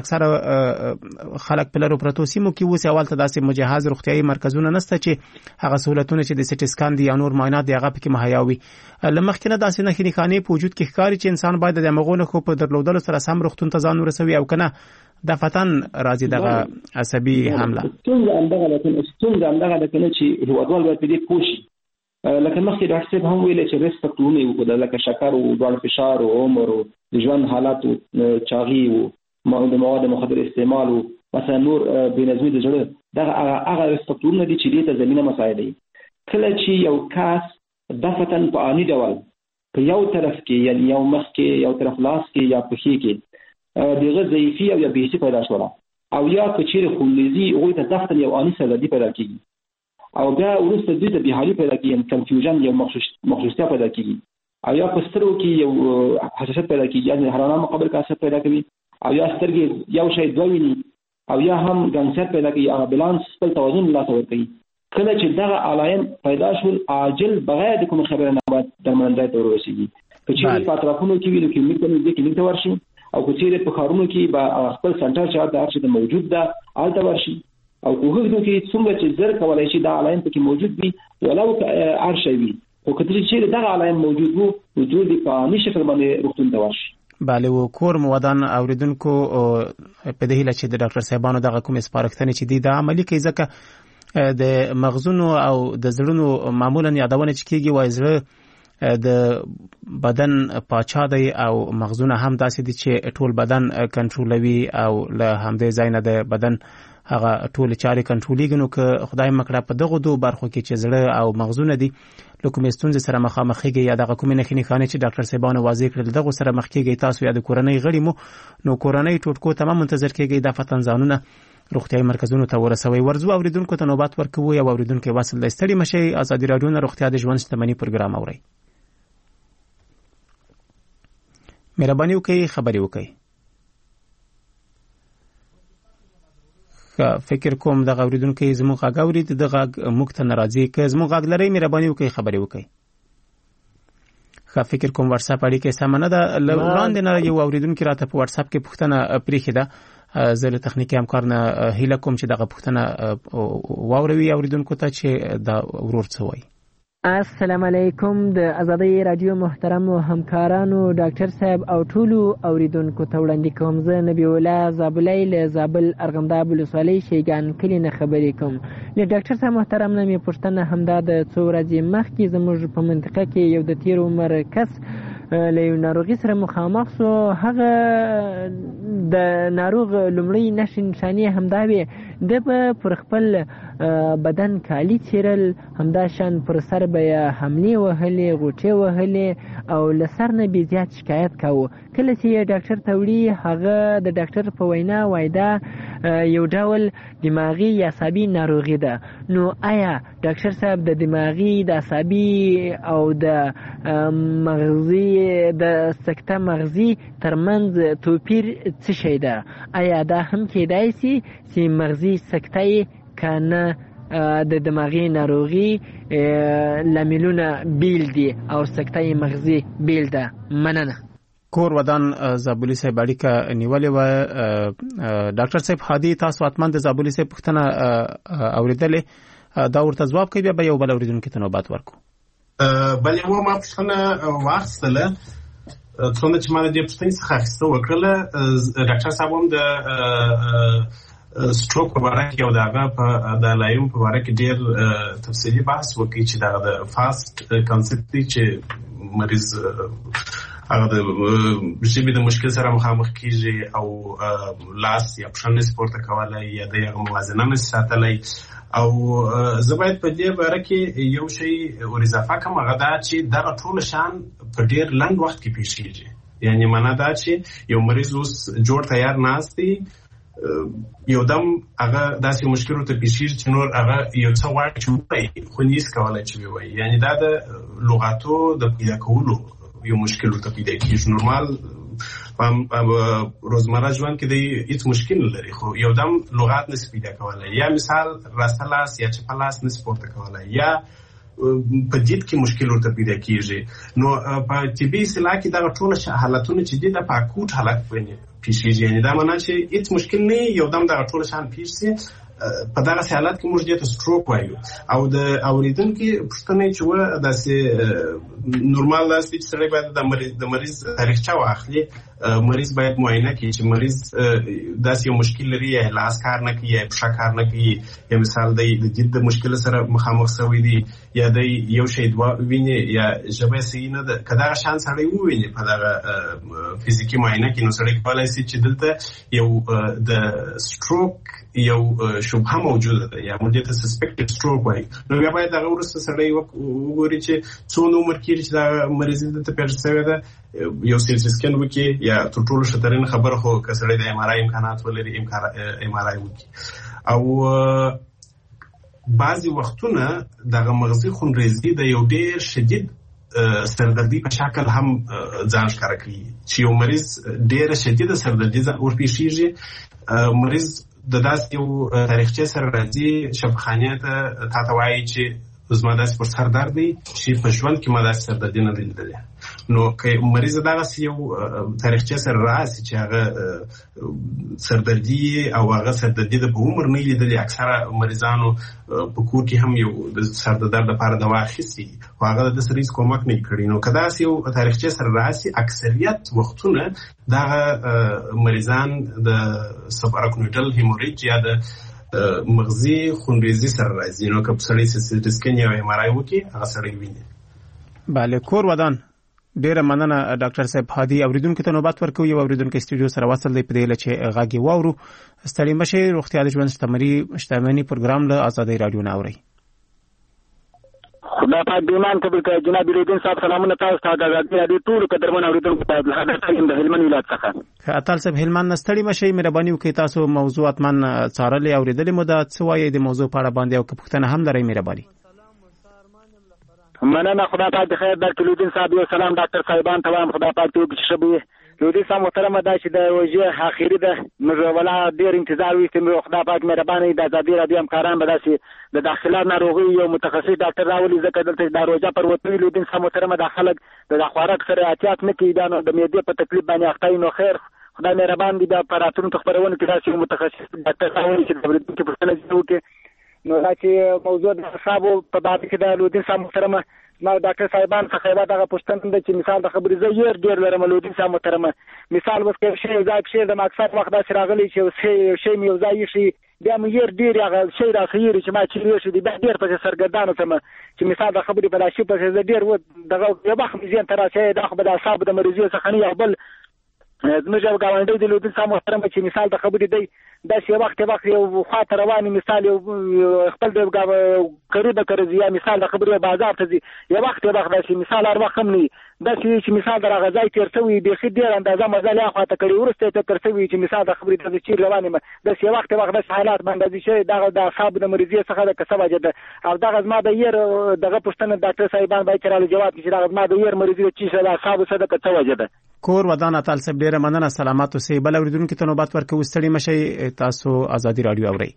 اکثره خلک په لرو پروتو سیمو کې وسه اول ته داسې مجهز روغتيایي مرکزونه نشته چې هغه سہولتونه چې د سټي سکان دي یا نور معاینات دی هغه پکې مهیاوي. لمخکنه داسې نه خني خاني په وجود کې ښکاری چې انسان باید د مغونه خو په درلودلو سره سم روغتون ته ځان ورسوي او کنه د فتن راځي دغه عصبي حمله. څنګه اندغه لکه څنګه اندغه د کنه چې هوادوال باید په دې پوښي لکه مخکې ډاکټر صاحب هم ویل چې ریسک فکټورونه یو کده لکه شکر او ډول فشار او عمر او د ژوند حالات او چاغي او د مواد مخدر استعمال او مثلا نور بنظمي د جوړ دغه هغه ریسک فکټورونه دي چې دې ته زمينه مساعده دي. کله چې یو کاس د فتن په اني ډول په یو طرف کې یعنی یو مخ کې یو طرف لاس کې یا پښې کې دغه ضعیفي او یا بیسي پیدا شوه او یا کچیر خونریزي او ته ځختن یو اني سردي پیدا کیږي او بیا ورسته د دې بهالي پیدا کیږي کنفیوژن یا مخصوصیت پیدا کیږي او یا پسترو کې یو حساسیت پیدا کیږي یعنی حراره مقابل کا اثر پیدا کوي او یا سترګې یو شی دویني او یا هم ګنسر پیدا کوي او بالانس خپل توازن لا څور کوي. کله چې دغه علایم پیدا شول عاجل بغیر د کوم خبره نه بعد درملنده ته ورسیږي. چې په اطرافونو کې ویل کې میکو دې کې نه ورشي او کچېره په خارونو کې با خپل سنټر چې د هر څه موجود ده آلته ورشي او کوهه کې څنګه چې زر کولای شي دا علایم پکې موجود وي ولو ارشي وي او کله چې دا علایم موجود وو وجود په نشه شکل باندې روغتون ته ورشي. بله و کور مودان اوریدونکو په دې هیله چې د ډاکټر صاحبانو دغه کوم سپارښتنې چې دي د عملی کوي، ځکه د مغزونو او د زړونو معمولا یادونه چې کیږي وای زړه د بدن پاچا دی او مغزونه هم داسې دي چې ټول بدن کنټرولوي او له همدې ځای نه د بدن هغه ټول چارې کنټرولېږي. نو که خدای مکړه په دغه دوه برخو کې چې زړه او مغزونه دي له کومې ستونزې سره مخامخېږي یا دغه کومې نښې نښانې چې ډاکټر صاحبانو واضح کړل دغه سره مخ کېږي تاسو یا د کورنۍ غړي مو نو کورنۍ ټوټکو تمام منتظر کېږي د فتن ځانونه روغتيایي مرکزونو ته ورسوي. ورځو اوریدونکو ته نوبات ورکوي او اوریدونکو وصل د ستړي مشي ازادي رادیو نه روغتیا د ژوند شتمنۍ پروګرام اوري. مهرباني وکړئ خبري وکړئ. فکر کوم د اوریدونکو زموږ غږ اورید د غږ موږ ته ناراضي که زموږ غږ لري مهرباني وکړئ خبري وکړئ. خا فکر کوم واتس اپ اړیکه سمنه ده وړاندې نه یو اوریدونکو راته په واتس اپ کې پوښتنه پریخي ده زه تخنیکی همکارنه هیله کوم چې دغه پوښتنه واوروي اوریدونکو ته چې دا ورور څه وایي. السلام علیکم د ازادي رادیو محترم همکارانو ډاکټر صاحب او ټولو اوریدونکو ته وړاندې کوم زه نبی الله زابلای له زابل ارغنداب ولسوالۍ شیګان کلی نه خبرې کوم. له ډاکټر صاحب محترم نه مې پوښتنه همدا د څو ورځې مخکې زموږ په منطقه کې یو د تیر عمر کس له یو ناروغي سره مخامخ شو. هغه د ناروغ لومړی نښې نښانې همدا وې د به پر خپل بدن کالي چیرل، همدا شان پر سر به یې حملې وهلې غوټې وهلې او له سر نه بې زیات شکایت کاوه. کله چې یې ډاکټر ته وړي هغه د ډاکټر په وینا وایي دا یو ډول دماغي یا عصبي ناروغي ده. نو آیا ډاکټر صاحب د دماغي د عصبي او د مغزي د سکته مغزي ترمنځ توپیر څه شی ده؟ آیا دا هم کېدای شي چې مغزي سکته کنه د دماغي ناروغي لاملونه بیل دي او سکته مغزي بیل ده؟ مننه. کور ودان زابلی صاحب اړیکه نیولې و. ډاکټر صاحب هادي تاسو اتمن د زابلی صاحب پوښتنه اوریدلې دا ورته جواب کوي بیا یو بل اوریدونکو ته نوبت ورکو. بل یو ما پوښتنه واخیستله څنګه چې ما د دې پوښتنې څخه اخیسته وکړله ډاکټر صاحب هم د سټروک په اړه کې او د هغه په د علایمو په اړه کې ډېر تفصیلي بحث وکړي چې دا د فاست کانسپټ دی چې مریض هغه د ژبې د مشکل سره مخامخ کیږي او لاس یا پښه نشي پورته کولی یا د هغه موازنه نشي ساتلی. او زه باید په دې باره کې یو شی ور اضافه کړم، هغه دا چې دغه ټول شان په ډېر لنډ وخت کې پیښ کیږي. یعنې معنا دا چې یو مریض اوس جوړ تیار ناست دی، یو دم هغه داسې مشکل ورته پیښ کیږي چې نور هغه یو څه غواړي چې ووایي خو نشي کولی چې ووایي. یعنې دا د لغاتو د پیدا کولو یو مشکل ورته پیدا کیږي. نورمال روزمره ژوند کې د هیڅ مشکل نه لري خو یو دم لغات نشي پیدا کولی، یا مثال راسته لاس یا چپه لاس نشي پورته کولی، یا په دید کې مشکل ورته پیدا کیږي. نو په طبي اصطلاح کې دغه ټول حالتونه چې دي د په اکوټ حالت باندې پیښ کیږي. یعنې دا معنا چې هیڅ مشکل نه یو دم دغه ټول شان پیښ شي، په دغه حالت کې موږ دې ته سټروک وایو. او د اوریدونکو پوښتنه چې و داسې نورمال داسې چې سړی باید د مریض د مریض تاریخچه واخلي، مریض باید معاینه کړي چې مریض داسې یو مشکل لري، یا لاس کار نه کوي یا پښه کار نه کوي، یا مثال د جد مشکل سره مخامخ شوی دی، یا د یو شی دوا ویني یا ژبه صحیح نه ده. که دغه شان سړی وویني په دغه فزیکي معاینه کې، نو سړی کولی شي چې دلته یو د سټروک یو شبهه موجوده ده، یا موږ ته سسپیکټډ سټروک وایي. نو بیا باید هغه وروسته سړی وګوري چې څومره عمر کېږي چې دا مریض دلته پیښ شوی ده، یو سي ټي سکین وکړي، یا تر ټولو ښه ترینه خبره خو که سړی د ایم آر آی امکانات ولري ایم آر آی وکړي. او بعضې وختونه دغه مغزي خونریزي د یو ډېر شدید سردردي په شکل هم ځان ښکاره کوي، چې یو مریض ډېره شدیده سردردي ورپېښېږي. مریض د داسې یو تاریخچې سره راځي شفاخانې ته تا ته وایي چې زما داسې پر سر درد دی چې په ژوند کې ما داسې سردردي نه دی لیدلې. نو که مریض دغسې یو تاریخچې سره راسي چې هغه سردردي او هغه سردردي د په عمر نه لیدلې، اکثره مریضانو په کور کې هم یو د سر د درد لپاره دوا اخیستي خو هغه د سره هیڅ کومک نه کړي. نو که داسې یو تاریخچې سره راسي، اکثریت وختونه دغه مریضان د سباراکنویډل هیموریج یا د مغزي خونریزي سره راځي. نو که سړی سي ټي سکین یا ایم آر آی وکړي، هغه سړی ویني. بله، کور ودان ډیره مننه ډاکټر صاحب هادي. اوریدونکو ته نوبت ورکو، یو اوریدونکو استودیو سره وصل دی په دې لچې غاګي واورو. ستړي مشه روغتیا د ژوند شتمري شتمني پروګرام له آزادۍ رادیو نه اوري. خدا پاک بیمان قبول کړي. جناب الدین صاحب سلامونه تاسو ته د آزادۍ رادیو ټول قدرمن اوریدونکو ته د هلمند ولایت څخه. اتل صاحب هلمند نستړي مشه، مهرباني وکړئ تاسو موضوع اتمن څارلې اوریدلې مو دا څه وایي د موضوع په اړه باندې، او که پوښتنه هم لرئ مهرباني. مننه، خدا پاک د خیر درکړي. لودین صاحب یو سلام ډاکټر صاحبان ته وایم، خدا پاک دې وکړي شبي. لودین صاحب محترمه دا چې د وجه اخیری ده موږ ولا ډیر انتظار وکړو، موږ خدا پاک مهرباني د آزادۍ رادیو همکاران به داسې د داخله ناروغي یو متخصص ډاکټر راولي، ځکه دلته د روزه پر وته لودین صاحب محترمه د خلک د خوراک سره احتیاط نه کوي، دا نو د معدې په تکلیف باندې اخته. نو خیر خدای مهربان دي د پراتون خبرونه کې داسې متخصص ډاکټر راولي چې د ورته پوښتنه وکړي. نو دا چې موضوع د حساب په باب کې د لودین صاحب محترمه ما ډاکټر صاحبان څخه یو دغه پوښتنه ده چې مثال د خبرې زه یې ډېر لرم لودین صاحب محترمه، مثال وس کې شی ځای شی د مقصد وخت داسې راغلی چې شی شی مې یو ځای شي بیا مې یې ډېر هغه شی راخیری چې ما چې لوي شي بیا ډېر پسې سرګردانه سم چې مثال د خبرې په لاشي پسې زه ډېر و دغه یو وخت مې ځین تر راځي د خبره اصحاب د مریضي څخه نه بل زموږ یو ګاونډي د لودین صاحب محترمه چې مثال د خبرې دی داسې یو وخت وخت یو خاطر رواني مثال یو خپل د قریبه کړی یا مثال د خبرې بازار ته ځي یو وخت وخت داسې مثال هر وخت هم نه داسې چې مثال د غذای تیر شوی بيخي ډیر اندازه مزل اخواته کړی ورسته ته تر شوی چې مثال د خبرې ته چې رواني داسې یو وخت وخت داسې حالات باندې چې دغه د اصحاب د مریضي څخه د کسب اجد او دغه ما د ير دغه پښتنه ډاکټر صاحبان باید چرالي جواب چې دغه ما د ير مریضي چې د اصحاب سره د کسب اجد کور ودان تعال سب ډیره مننه سلامات اوسئ. بل اوریدونکو ته نوبت ورکوي ستړي مشي تاسو آزادۍ رادیو اورئ.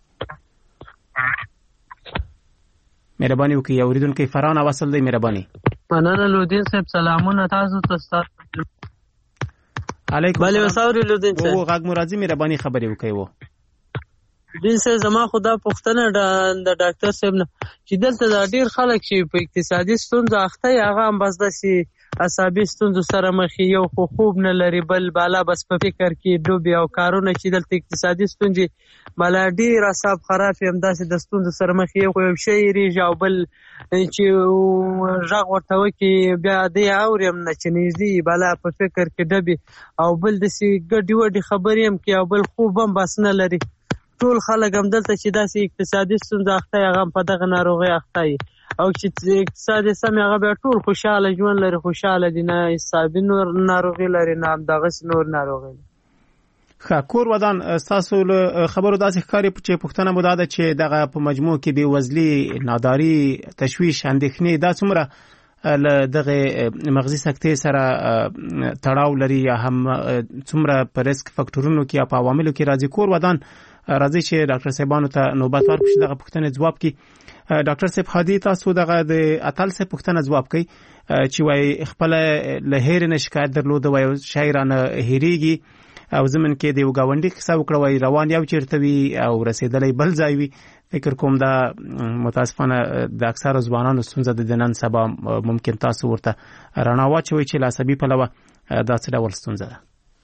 مهرباني وکړئ اوریدونکو فرانه وصل دی مهرباني. مننه لودین صاحب سلامونه تاسو ته. علیکم بله مساوري لودین صاحب او غږ مرادي مهرباني خبرې وکړئ وو دین سه زما خدا پښتنه د ډاکټر صاحب نه چې دلته دا ډیر خلک چې په اقتصادي ستونزو اخته هغه هم بس داسې عصبي ستونزو سره مخ یو خو خوب نه لري بل بالا بس په فکر کې ډوبي او کارونه چې دلته اقتصادي ستونزې بالا ډیر اعصاب خراب هم داسې د ستونزو سره مخ یو یو شی ریږي او بل چې ژغ ورته وکي بیا دی اورم نه چې نږدې بالا په فکر کې ډوبي او بل داسې ګډي وډي خبرې هم کې او بل خوب هم بس نه لري ټول خلک هم دلته چې داسې اقتصادي ستونزه اخته هغه په دغه ناروغۍ اخته او چې اقتصادي سم هغه به ټول خوشاله ژوند لري خوشاله دي نه حسابي نور ناروغي لري نه دغه نور ناروغي ښه کور ودان تاسو خبرو داسې ښکاري چې پښتنه مو داده چې دغه په مجموع کې بې وزلي ناداري تشویش اندېښنې دا څومره له دغه مغزي سکتې سره تړاو لري یا هم څومره په ریسک فاکټورونو کې یا په عواملو کې راځي کور ودان راځي چې ډاکټر صاحبانو ته نوبت ورکړي دغه پوښتنې ځواب کړي ډاکټر صاحب هادي تاسو دغه د اتل څخه پوښتنه ځواب کړي چې وای خپل له هیر نه شکایت درلود وای شاعرانه هریږي او زمن کې د یو گاونډي کیسه وکړه وای روان یو چیرته وي او رسیدلې بل ځای وي فکر کوم دا متاسفانه د اکثر ځوانانو ستونزه د نن سبا ممکن تاسو ورته رڼا واچوي چې لاسبي پلوه دا څه ډول ستونزه ده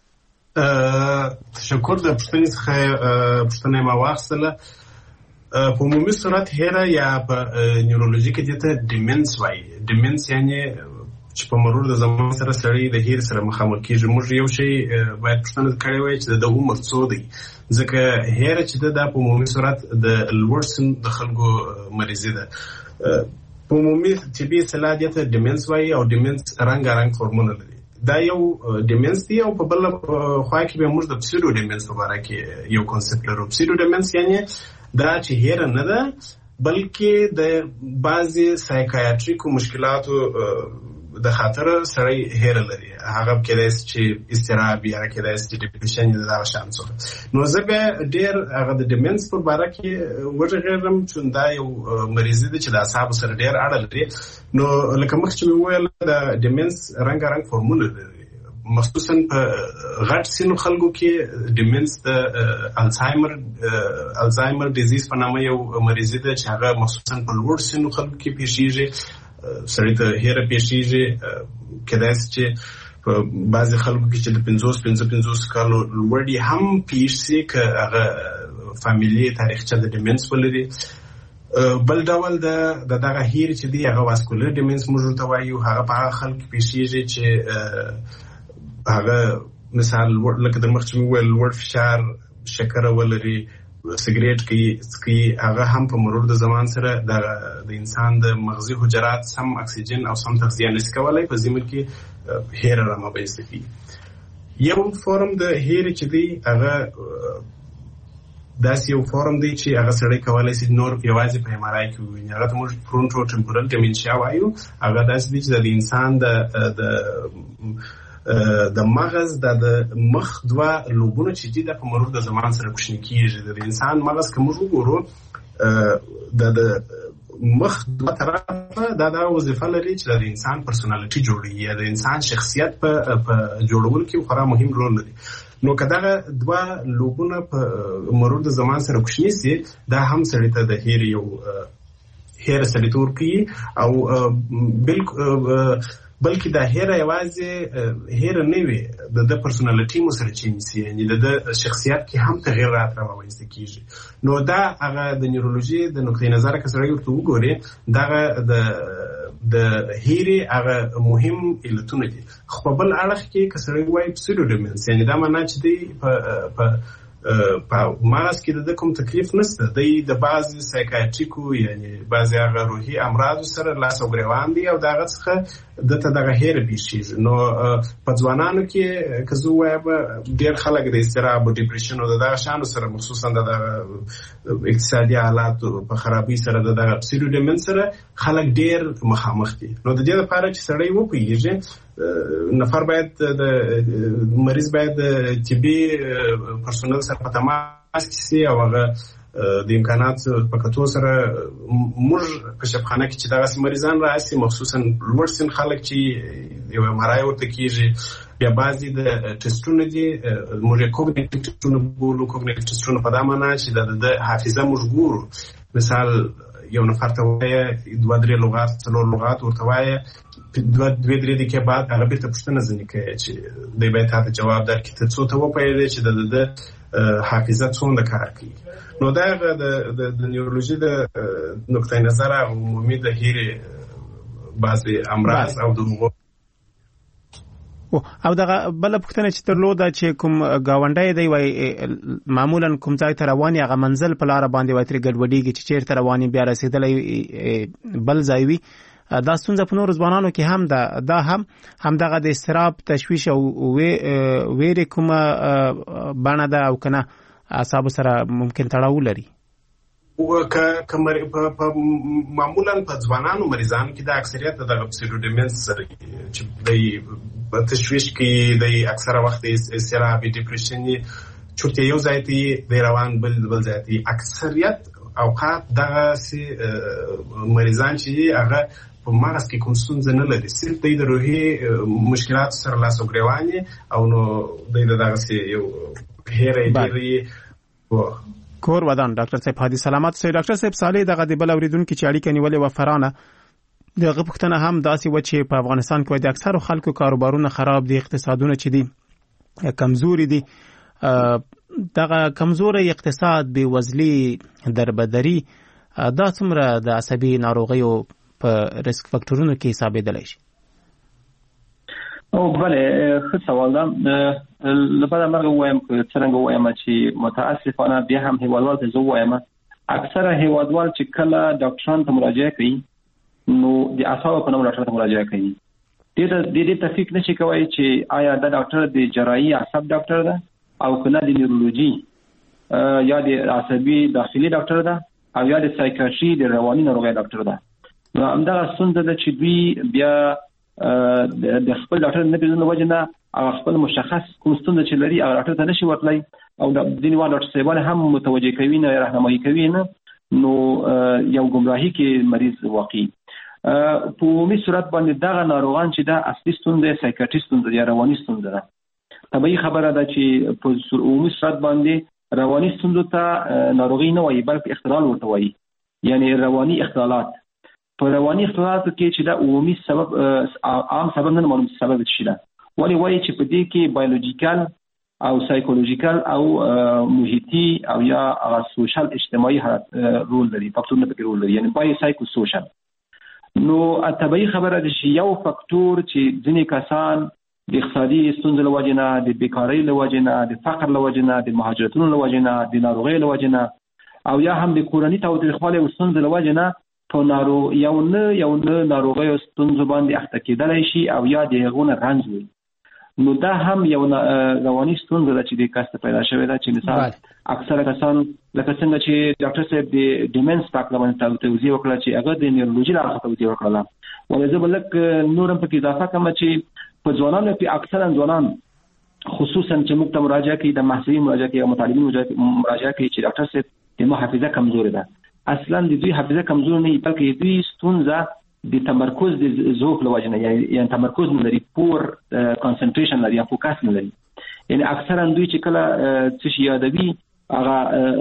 تشکر د پښتنې څخه پښتنې ما واخصله په عمومي صورت هره یا په نیورولوژي کې دته ډیمنس وای ډیمنس یعنی چې په مرور د زمان سره سړی د هیر سره مخامخ کیږي موږ یو شی باید پښتنه کړی وای چې د عمر څو دی ځکه هره چې د په عمومي صورت د لورسن د خلکو مریضي ده په عمومي طبي اصطلاح دته ډیمنس وای او ډیمنس رنګ رنګ فورمونه لري دا یو ډیمنس دی او په بل خوا کې به موږ د پسیډو ډیمنس په اړه کې یو کنسپټ لرو پسیډو ډیمنس یعنی دا چې هیر نه ده بلکې د بعضي سایکیاټریکو مشکلاتو د خاطر سړی هیر لري هغه کېدای چې استراب یا کېدای چې ډیپریشن یا دا شان څه نو زه به ډیر هغه د ډیمنس په اړه کې وژغېرم چې دا یو مریضي ده چې د اعصاب سره ډیر اړه لري نو لکه مخکې مې وویل د ډیمنس رنګ رنګ فورمونه لري مخصوصا په غټ سینو خلکو کې ډیمنس د الزایمر الزایمر ډیزیز په نامه یو مریضي ده چې هغه مخصوصا په لوړ سینو خلکو کې پیښیږي سړی ته هیر پیښیږي کېدای چې په بعضې خلکو کې چې د پنځوس پنځه پنځوس کالو لوړ هم پیښ شي که هغه فامیلي تاریخچه د ډیمنس ولري بل ډول د دغه هیر چې دی هغه واسکولر ډیمنس موږ ورته وایو هغه په هغه خلکو کې پیښیږي چې هغه مثال لکه د مخکې مې وویل لوړ فشار شکر ولري سګریټ کوي هغه هم په مرور د زمان سره د انسان د مغزي حجرات سم اکسیجن او سم تغذیه نشي کولای په ضمن کې هیر رامنځته کیږي یو فورم د هیر چې دی هغه داسې یو فورم دی چې هغه سړی کولای شي نور یوازې په ایم آر آی کې وویني هغه ته موږ فرونټو ټمپورل ډیمنشیا وایو هغه داسې دی چې د انسان د د مغز د مخ دوه لوبونه چې دي د په مرور د زمان سره کوچني کیږي د انسان مغز کوم وګورو د مخ دوه طرفه دا د وظیفه لري چې د انسان پرسونالټي جوړوي یا د انسان شخصیت په جوړولو کې خورا مهم رول لري نو کداغه دوه لوبونه په مرور د زمان سره کوچني سي دا هم سړی ته د هیر یو هیر سړی تور کی او بالکل بلکې دا هیر یوازې هیر نه وي د پرسونالټي مو سره چینج سي یعنی د شخصیت کې هم تغیرات راوځي کیږي نو دا هغه د نیورولوژي د نقطې نظر کې سره یو څه وګوري دا د د هیري هغه مهم علتونه دي خو بل اړخ کې کسره وایي پسیډو ډیمنس یعنی دا معنی چې دی په په په مغز کې د کوم تکلیف نشته د بعضي سایکیاټریکو یعنی بعضي هغه روحي امراض سره لاس او ګریوان دي او دغه څخه دته دغه هیر پیښیږي نو په ځوانانو کې کزو وایم ډېر خلک د استراب او ډیپریشن او دغه شانو سره مخصوصا د اقتصادي حالات په خرابۍ سره دغه پسیډو ډیمنس سره خلک ډېر مخامخ دي نو د دې لپاره چې سړی وپوهیږي نفر باید د مریض باید طبي پرسونل سره په تماس کې سي او هغه د امکانات په کتو سره موږ په شفخانه کې چې دغه مریضان راشي مخصوصا لوړ سن خلک چې یو مرای ورته کیږي یا بعضی د ټیسټونو دي موږ کوګنیټیو ټیسټونه بولو کوګنیټیو ټیسټونه په دا معنا چې د حافظه موږ ګورو مثال یو نفر ته وایي دوه درې لغات څلور لغات ورته وایي دوه دوه درې دقیقې بعد هغه بیرته پوښتنه ځنې کوي چې دی باید تاسو جواب درکړي ته څو ته وپوهېدې چې د د حافظه څومره کار کوي. نو دا د د نیورولوژي د نقطه نظر عمومي د هیرې بعضی امراض او د او دغه بل پوښتنه چې ترلوده چې کوم گاونډي دی وای معمولا کوم ځای ته رواني هغه منزل په لار باندې وای تر ګډوډیږي چې چیرته رواني بیا رسیدلې بل ځای وي دا ستونزه په نورو ځوانانو کې هم ده دا هم هم دغه د استراب تشویش او ویرې کومه بڼه ده او کنه اعصاب سره ممکن تړاو لري. او که معمولا په ځوانانو مریضانو کې د اکثریت دغه پسیډوډیمنس سره چې د تشویش کې د اکثره وخت استراب ډیپریشن چورته یو ځای ته د روان بل بل ځای ته اکثریت اوقات دغه سي مریضان چې هغه په مغز کې کوم ستونزه نه لري صرف د روحي مشکلات سره لاس او ګریواني او نو د دغه سي یو هېرې هېرې کور ودان ډاکټر صاحب حادث سلامت سي ډاکټر صاحب صالح دغه د بل اوریدونکو چې اړیکه نیولې و فرانه دغه پښتنه هم داسې و چې په افغانستان کې د اکثرو خلکو کاروبارونه خراب دي اقتصادونه چې دي کمزوري دي دغه کمزوري اقتصاد بې وزلي دربدري دا څومره د عصبي ناروغیو په ریسک فاکټورونو کې حسابېدلی شي؟ او بله ښه سوال ده. لپاره مرګ ووایم څرنګه ووایم چې متاسفانه بیا هم هیوادوال ته زه ووایم اکثره هیوادوال چې کله ډاکټران ته مراجعه کوي نو د اعصابو په نوم ډاکټر ته مراجعه کوي. د دې ته فکر نشي کوي چې آیا دا ډاکټر د جراحي اعصاب ډاکټر ده او کنه د نیورولوژي یا د عصبي داخلي ډاکټر ده او یا د سایکیاتري د رواني ناروغي ډاکټر ده. نو همدغه ستونزه ده چې دوی بیا د خپل ډاکټر نه پیژنې وجه نه او خپل مشخص کوم ستونزه چې لري هغه ډاکټر ته نشي ورتلی او د ځینې وخت ډاکټر صاحبان هم متوجه کوي نه راهنمایي کوي نه نو یو ګمراهي کې مریض واقعي. په عمومي صورت باندې دغه ناروغان چې دا اصلي ستونزه سایکیاتري ستونزه یا رواني ستونزه ده. طبیعي خبره ده چې په عمومي صورت باندې رواني ستونزو ته ناروغي نه وایي بلکې اختلال ورته وایي یعنی رواني اختلالات. په رواني اختلالاتو کې چې دا عمومي سبب عام سبب نه معلوم سبب شي ده ولی وایي چې په دې کې بایولوژیکل او سایکولوژیکل او محیطي او یا سوشل اجتماعي رول لري فاکتورونه پکې رول لري یعنی بای سایکو سوشل. نو طبیعي خبره ده چې یو فاکتور چې ځینې کسان د اقتصادي ستونزو له وجې نه د بیکارۍ له وجې نه د فقر له وجې نه د مهاجرتونو له وجې نه د ناروغۍ له وجې نه او یا هم د کورني تاوتریخوالي او ستونزو له وجې نه په ناروغ یو نه یو نه ناروغۍ او ستونزو باندې اخته کېدلی شي او یا د هغو نه رنځ وي. نو دا هم یو رواني ستونزه ده چې د کس ته پیدا شوې ده چې مثال اکثره کسان لکه څنګه چې ډاکټر صاحب د ډیمنس په اړه باندې توضیح وکړه چې هغه د نیورولوژي له اړخه توضیح وکړله ولې زه به لږ نور هم پکې اضافه کوم چې په ځوانانو کې اکثرا ځوانان خصوصا چې موږ ته مراجعه کوي د محصلین مراجعه کوي او مطالبین مراجعه کوي چې ډاکټر صاحب د حافظه کمزورې ده. اصلا د دوی حافظه کمزور نه بلکې دوی ستونزه د تمرکز د ذوق له وجه نه یعنی تمرکز نه لري پور کانسنټریشن لري یا فوکس نه لري یعنی اکثرا دوی چې کله څه شي یادوي هغه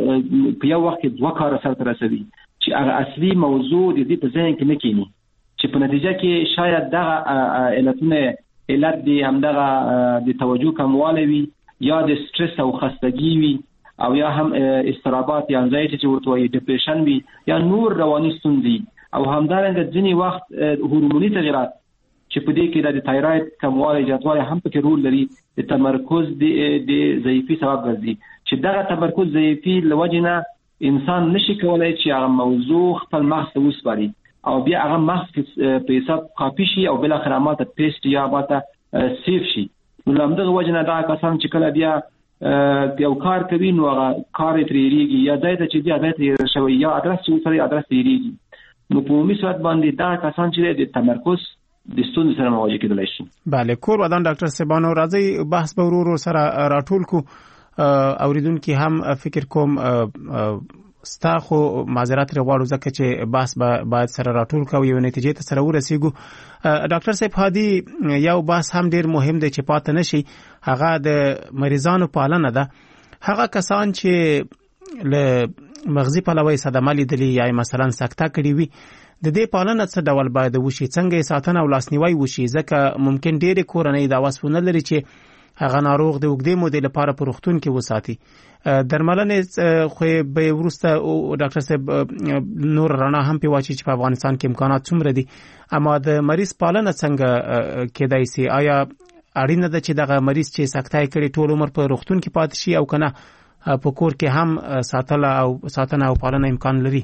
په یو وخت کې دوه کار سره رسوي چې هغه اصلي موضوع د دې په ذهن کې نه کېني چې په نتیجه کې شاید دغه علتونه علت دی همدغه د توجه کموالی وي یا د سټرس او خستګي وي او یا هم استرابات یا انزایټي چې ورته وایي ډیپریشن وي یا نور رواني ستونزې او همدارنګه ځینې وخت هورموني تغیرات چې په دې کې د تایروید کموالی زیاتوالی هم پکې رول لري د تمرکز د ضعیفي سبب ګرځي چې دغه تمرکز ضعیفي له وجې نه انسان نشي کولی چې هغه موضوع خپل مغز ته وسپاري او بیا هغه مغز په حساب کاپي شي او بالاخره ماته پیسټ یا ماته سیف شي. نو له همدغه وجې نه دغه کسان چې کله بیا یو کار کوي نو هغه کار یې ترې هېرېږي یا ځای ته چې بیا ځای ته هېر شوی یا ادرس چې ورسره ادرس ته هېرېږي. نو په عمومي صورت باندې دغه کسان چې د تمرکز د ستونزې سره مواجه کېدلی شي. بله کور ودان ډاکټر صاحبانو راځئ بحث به ورو ورو سره راټول کړو. اوریدونکي هم فکر کوم ستا خو معذرت لري غواړو ځکه چې بحث باید سره راټول کوو یو نتیجې ته سره ورسیږو. ډاکټر صاحب هادي یو بحث هم ډیر مهم دی چې پاتې نشي، هغه د مریضانو پالنه ده. هغه کسان چې له مغزي پلوي صدمه لیدلي یا مثلا سکته کړي وي د دې پالنه څه ډول باید وشي، څنګه یې ساتنه او لاسنیوي وشي، ځکه ممکن ډېرې کورنۍ دا وسونه لري چې هغه ناروغ د اوږدې مودې لپاره په روغتون کې وساتي. درملنې خو به وروسته ډاکټر صاحب نور رڼا هم پې واچي چې په افغانستان کې امکانات څومره دي، اما د مریض پالنه څنګه کېدای سي؟ آیا اړینه ده چې دغه مریض چې سکته یې کړې ټول عمر په روغتون کې پاتې شي او که نه په کور کې هم ساتله او ساتنه او پالنه امکان لري؟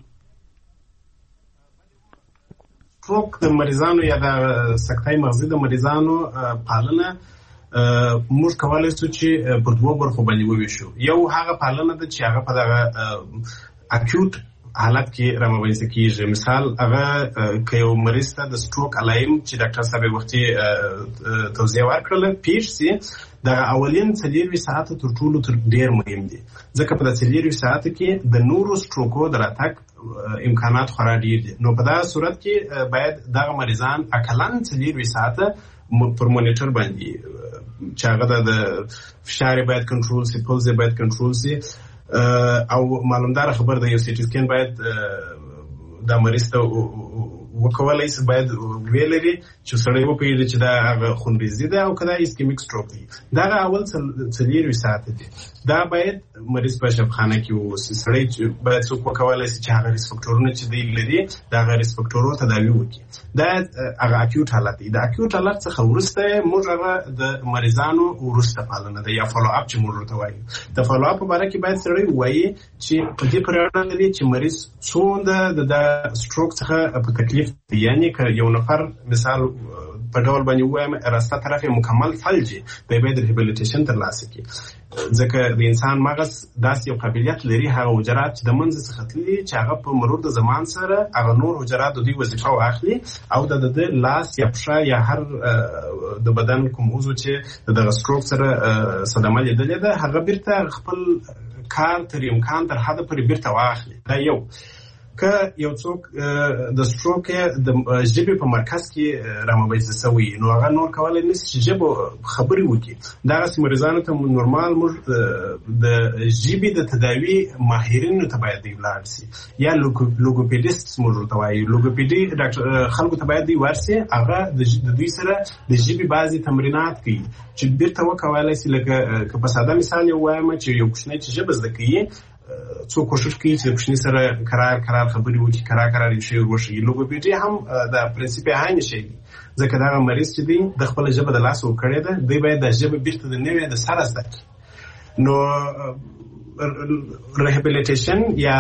سټروک د مریضانو یا د سکتای مغزي د مریضانو پالنه موږ کولی شو چې په دوه برخو باندې وویشو. یو هغه پالنه ده چې هغه په دغه اکیوت حالت کې رامنځته کیږي. مثال هغه که یو مریض ته د سټروک علایم چې ډاکټر صاحب وختي توضیح ورکړله پیښ سي، دغه اولین څلېروي ساعته تر ټولو تر ډېر مهم دي، ځکه په دغه څلېروي ساعته کې د نورو سټروکو د راتګ امکانات خورا ډېر دي. نو په دغه صورت کې باید دغه مریضان اقلن څلېروي ساعته پر مونیټر باندې چې هغه د فشار باید کنټرول سي، پلز باید کنټرول سي، او معلومدار خبر د یو سی ټي سکین باید د مریض ته وکولای سي، باید ویلري چې سړی وپوهېږي چې دا هغه خونریزي ده او که دا اسکیمیک سټروک دی. دغه اول څلېروي ساعته دي، دا باید مریض په شفخانه کې واوسي. سړی باید څوک وکولای سي چې هغه ریسک فکټورونه چې دی لري د هغه ریسک فکټورو تداوي وکړي. دا هغه اکیوټ حالت دی. د اکیوټ حالت څخه وروسته موږ هغه د مریضانو وروسته پالنه ده یا فالو اپ چې موږ ورته وایو. د فالو اپ په باره کې باید سړی ووایي چې په دې پورې اړه لري چې مریض څومره د سټروک څخه په تکلیف، یعنی که یو نفر مثال په ډول باندې ووایم راسته طرف مکمل فلجي، دی باید ریهابیلیټیشن ترلاسه کړي، ځکه د انسان مغز داسې یو قابلیت لري هغه حجرات چې د منځ څخه تللي چې هغه په مرور د زمان سره هغه نور حجرات د دوی وظیفه واخلي او د د لاس یا پښه یا هر د بدن کوم عضو چې د دغه سټروک سره صدمه لیدلې ده هغه بیرته خپل کار تر امکان تر حده پورې بیرته واخلي. دا یو. که یو څوک د سټروک د ژبې په مرکز کې رامنځته شوی نو هغه نور کولی نشي چې ژبه خبرې وکړي. دغسې مریضانو ته نورمال موږ د ژبې د تداوي ماهرینو ته باید دی ولاړ سي یا لوګوپیډیست موږ ورته وایو. لوګوپیډي خلکو ته باید دی ورسي، هغه د دوی سره د ژبې بعضې تمرینات کوي چې بیرته وکولی سي. لکه که په ساده مثال یې ووایم چې یو کوچنی چې ژبه زده کوي څو کوشش کوي چې د کوچني سره کرار کرار خبرې وکړي، کرار کرار یې شی وښیي. لوګوپیډي هم د پرنسیپ عین شی دی، ځکه دغه مریض چې دی د خپله ژبه د لاسه ورکړې ده، دوی باید دا ژبه بیرته د نوې د سره زده کړي. نو ریهابیلیټیشن یا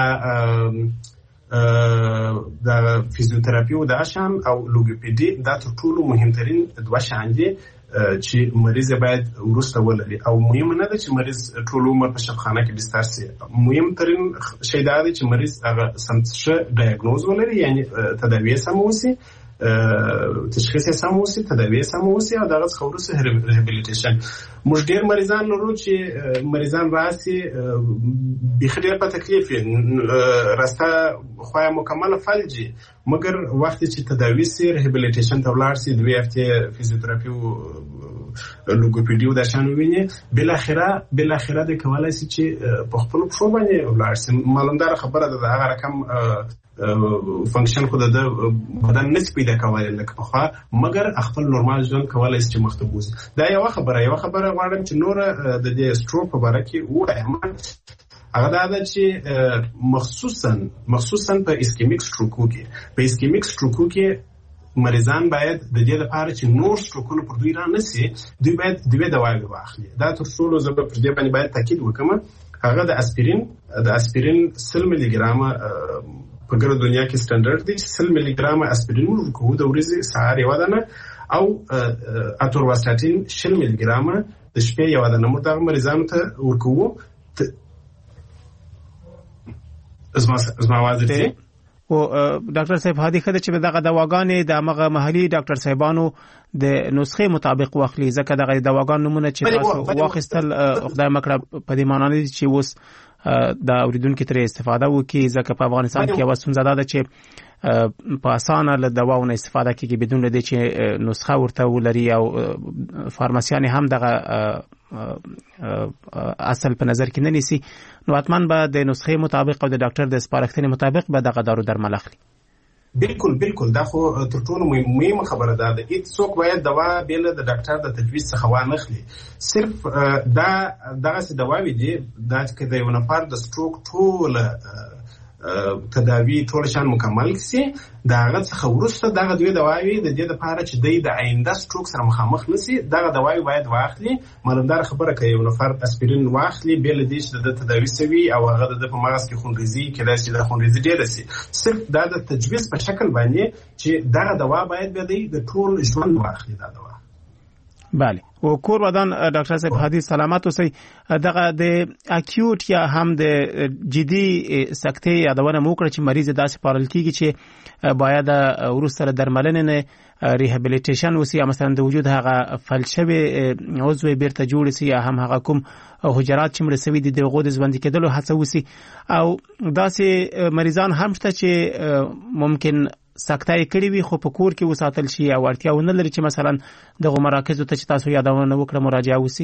د فیزیوتراپي او د شان او لوګوپیډي دا تر ټولو مهمترین دوه شیان دي چې مریض باید وروسته ولري. او مهم نه ده چې مریض ټول عمر په شفخانه کې بستر سي. مهم ترین شی دا دی چې مریض هغه ښه ډایګنوز ولري، یعنی تداوی سم وسي، تشخیص سم وسي، تداوی سم وسي او دغه څخه وروسته ریهابیلیټیشن. موږ ډېر مریضان لرو چې مریضان راسي بیخي ډېر په تکلیف راسته خو مکمله فلجي، مګر وخت چې تداوی سي ریهابیلیټیشن ته ولاړ سي، دوی هفتې فیزیوتراپي او لوګوپیډي او دا شان وویني، بالاخره بالاخره دی کولی سي چې په خپلو پښو باندې ولاړ سي. معلومداره خبره ده د هغه رقم فنکشن خو د بدن نشي پیدا کولی لکه پخوا، مګر خپل نورمال ژوند کولی سي چې مخته بوځي. دا یوه خبره. یوه خبره غواړم چې نوره د دې سټروک په باره کې ووایم، هغه دا ده چې مخصوصا مخصوصا په اسکیمیک سټروکو کې په اسکیمیک سټروکو کې مریضان باید د دې لپاره چې نور سټروکونه پر دوی را نشي، دوی باید دوی دواګه واخلي. دا تر ټولو زه به پر دې باندې باید تاکید وکړم. هغه د اسپرین د اسپرین سل ملي ګرامه په ګرو دنیا کې سټانډرډ دی. سل ملي ګرامه اسپرین ورکوو د ورځې سهار یوه دانه، او اتورواستاتین شل ملي ګرامه د شپې یوه دانه موږ دغه مریضانو ته ورکوو. زما زما واضح دی. او ډاکټر صاحب هادي خدای چې دغه دواګانې د هغه محلي ډاکټر صاحبانو د نسخې مطابق واخلي، ځکه دغه دواګان نمونه چې تاسو واخیستل خدای مکړه په دې معنی دي چې اوس د اوریدونکو تر استفاده وکړي، ځکه په افغانستان کې یو ستونزه ده چې په اسانه له دواونو استفاده کوي بدون لدې چې نسخه ورته ولري او فارماسیان هم دغه اصل په نظر کې نه نیسي، نو حتمان به د نسخې مطابق او د ډاکټر د سپارښتنې مطابق به دغه دارو درمل اخلي. بالکل بالکل دا خو تر ټولو مهمه خبره ده. د هیڅ څوک باید دوا بل د ډاکټر د تجویز څخه وانه اخلي. صرف دا دغه څه دواوی دي دا چې د یو نفر د سټروک ټول تداوی ټول شان مکمل شي، دا هغه څخه وروسته دغه دوی دواوی د دې لپاره چې د آینده سټروک سره مخامخ نشي دغه دواوی باید واخلي. معلومدار خبره کوي یو نفر اسپرین واخلي بل دې چې د تداوی سوي او هغه د په مغز کې خونریزي کله چې د خونریزي ډېر شي، صرف دا د تجویز په شکل باندې چې دغه دوا باید د ټول ژوند واخلي دا دوا. بله و کور ودان ډاکټر صاحب حدیث سلامت اوسئ. دغه د اکیوټ یا هم د جدي سکتې یادونه مو کړه چې مریض داسې پارل کیږي چې باید وروسته درملنه نه ریهابیلیټیشن وسی، یا مثلا د وجود هغه فلشوي عضو بیرته جوړ شي یا هم هغه کوم حجرات چې مړ شوي دي دغه د ژوند کېدلو هڅه وسی، او داسې مریضان هم شته چې ممکن سکتای کړي وي خو په کور کې وساتل شي او اړتیا ونه لري چې مثلا دغه مراکزو ته چې تاسو یادونه وکړه مراجعه وسی.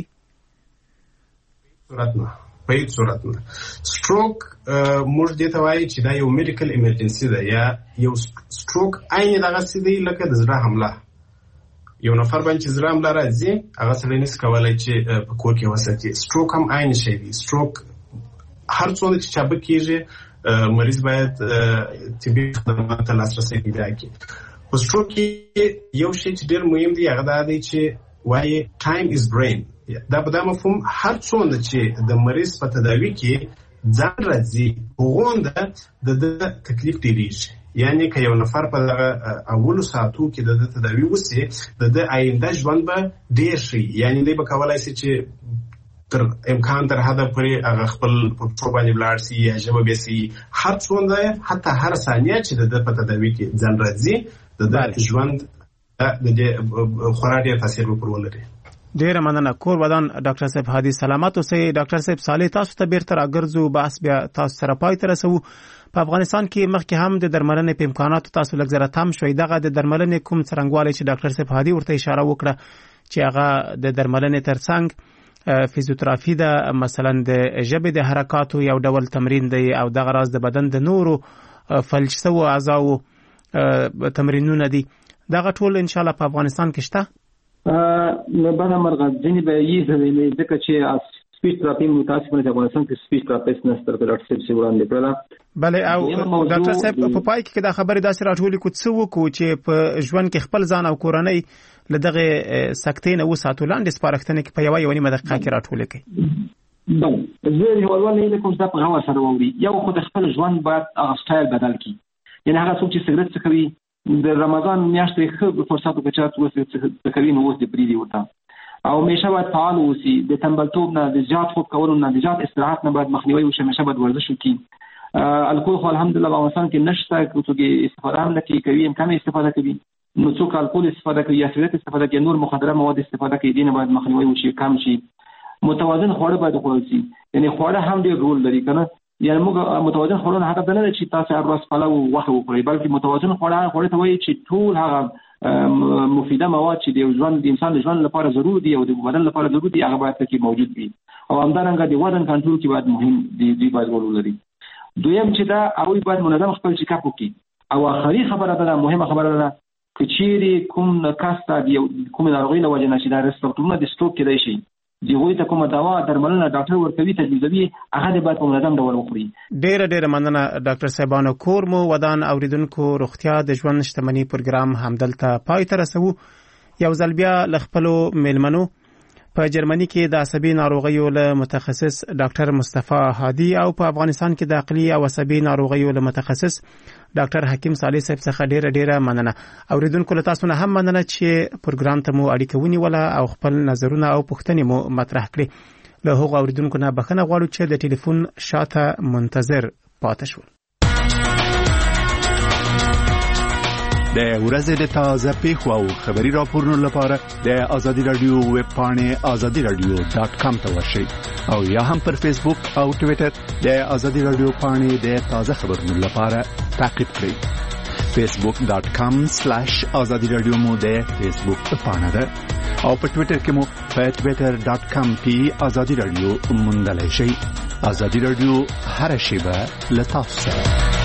صورت نه په هیڅ صورت نه سټروک موږ دې ته وایي چې دا یو میډیکل ایمرجنسي ده، یا یو سټروک عین دغه څه دی لکه د زړه حمله. یو نفر باندې چې زړه حمله راځي هغه سړی نشي کولای چې په کور کې وساتي. سټروک هم عین شی دی. سټروک هر څومره چې چابک کېږي مریض باید طبي خدمات ته لاسرسی پیدا کړي. په سټروک کې یو شی چې ډېر مهم دی هغه دا دی چې وایي ټایم از برین. دا په دا مفهوم هر څومره چې د مریض په تداوی کې ځان راځي هغونده د تکلیف ډېرېږي. یعنی که یو نفر په دغه اولو ساعتو کې د تداوی وسي د آینده ژوند به ډېر شي، یعنی دی به کولای شي چې تر امکان تر حد پورې هغه خپل په پښو باندې ولاړ شي یا ژبه به سي هر څومره حتی هر ثانیه چې د په تداوی کې ځان راځي د ژوند د دې خورا ډېر تاثیر پر ولري. ډېر مننه. کور ودان ډاکټر صاحب حدیث سلامت اوسئ. ډاکټر صاحب صالح تاسو ته بیرته راګرځو بحث بیا تاسو سره پای ته رسو. په افغانستان کې مخکې هم د درملنې په امکاناتو تاسو لږ زره تم شوي. دغه د درملنې کوم څرنګوالی چې ډاکټر صاحب حدیث ورته اشاره وکړه چې هغه د درملنې ترڅنګ فیزیوتراپي ده، مثلا د ژبې د حرکاتو یو ډول تمرین دی او دغه راز د بدن د نورو فلج شوو اعضاو تمرینونه دي. دغه ټول ان شاء الله په افغانستان کې شته. نو بنا مرغه ځینې به یې زمینه ځکه چې سپیچ تراپي متاسفانه د افغانستان کې سپیچ تراپیست نشته د ډاکټر صاحب څخه وړاندې کړل. بله او ډاکټر صاحب په پای کې دا خبره داسې راټولې کو څه وکړو چې په ژوند کې خپل ځان او کورنۍ له دغه سکتې نه وساتو لاندې سپارښتنې کې په یوه یوه نیمه دقیقه کې راټولې کړئ. زه یو ډول نه کوم چې په هوا سره ووري یو خو د خپل ژوند باید هغه سټایل بدل کړي. یعنی هغه څوک چې سګرټ څکوي د رمضان میاشتې ښه فرصت وکړي چې څکوي نو اوس دې پرېږدي ورته، او همیشه باید فعال اوسي. د تنبلتوب نه، د زیات خوب کولو نه، د زیات استراحت نه باید مخنیوی وشي. همیشه باید ورزش وکړي. الکول خو الحمدلله په افغانستان کې نشته، څوک استفاده هم نه کوي، کوي هم کم استفاده کوي. نو څوک الکول استفاده کوي یا سګرټ استفاده کوي، نور مخدره مواد استفاده کوي، دینه باید مخنیوی وشي، کم شي. متوازن خواړه باید وخوړل شي. یعنی خواړه هم ډېر رول لري کنه. یعنی موږ متوازن خواړه نه هغه نه چې تاسو هر ورځ پلاو وخت وخورئ، بلکې متوازن خواړه خورئ ته وایي چې ټول هغه مفیده مواد چې د ژوند د انسان د ژوند لپاره ضروري دي او د بدن لپاره ضروري دي هغه باید پکې موجود وي. او همدارنګه د وزن کنټرول کې باید مهم دي دی باید رول لري. دویم چې دا هغوی باید منظم خپل چیک اپ وکړي. او آخري خبره ده، مهمه خبره ده، که چیرې کوم کس ته د کومې ناروغۍ له وجې نه چې دا ریسپټورونه د سټروک کېدای شي د هغوی ته کومه دوا درملنه ډاکټر ورکوي تجویزوي هغه دې باید په منظم ډول وخوري. ډېره ډېره مننه ډاکټر صاحبانو. کور مو ودان اوریدونکو روغتیا د ژوند شتمني پروګرام همدلته پای ته رسوو. یو ځل بیا له خپلو میلمنو په جرمني کې د عصبي ناروغیو له متخصص ډاکټر مصطفی هادي او په افغانستان کې د عقلي او عصبي ناروغیو له متخصص ډاکټر حکیم صالح صاحب څخه ډیره ډیره مننه. اوریدونکو له تاسو نه هم مننه چې پروګرام ته مو اړیکه ونیوله او خپل نظرونه او پوښتنې مو مطرح کړې. له هغو اوریدونکو نه بخښنه غواړو چې د ټلیفون شاته منتظر پاتې شول. د ورځې د تازه پیښو او خبري راپورونو لپاره د آزادي رادیو ویب پاڼه آزادي رادیو ډاټ کام ته ورشئ او یا هم پر فیسبوک او ټوئیټر د آزادي رادیو پاڼه د تازه خبرونو لپاره تعقیب کړئ. facebook dot com slash azadi radio مو د فیسبوک پاڼه ده او په ټوئیټر کې مو په twitter dot com پی آزادي رادیو موندلای شئ. آزادي رادیو هر شیبه لتاسو سره.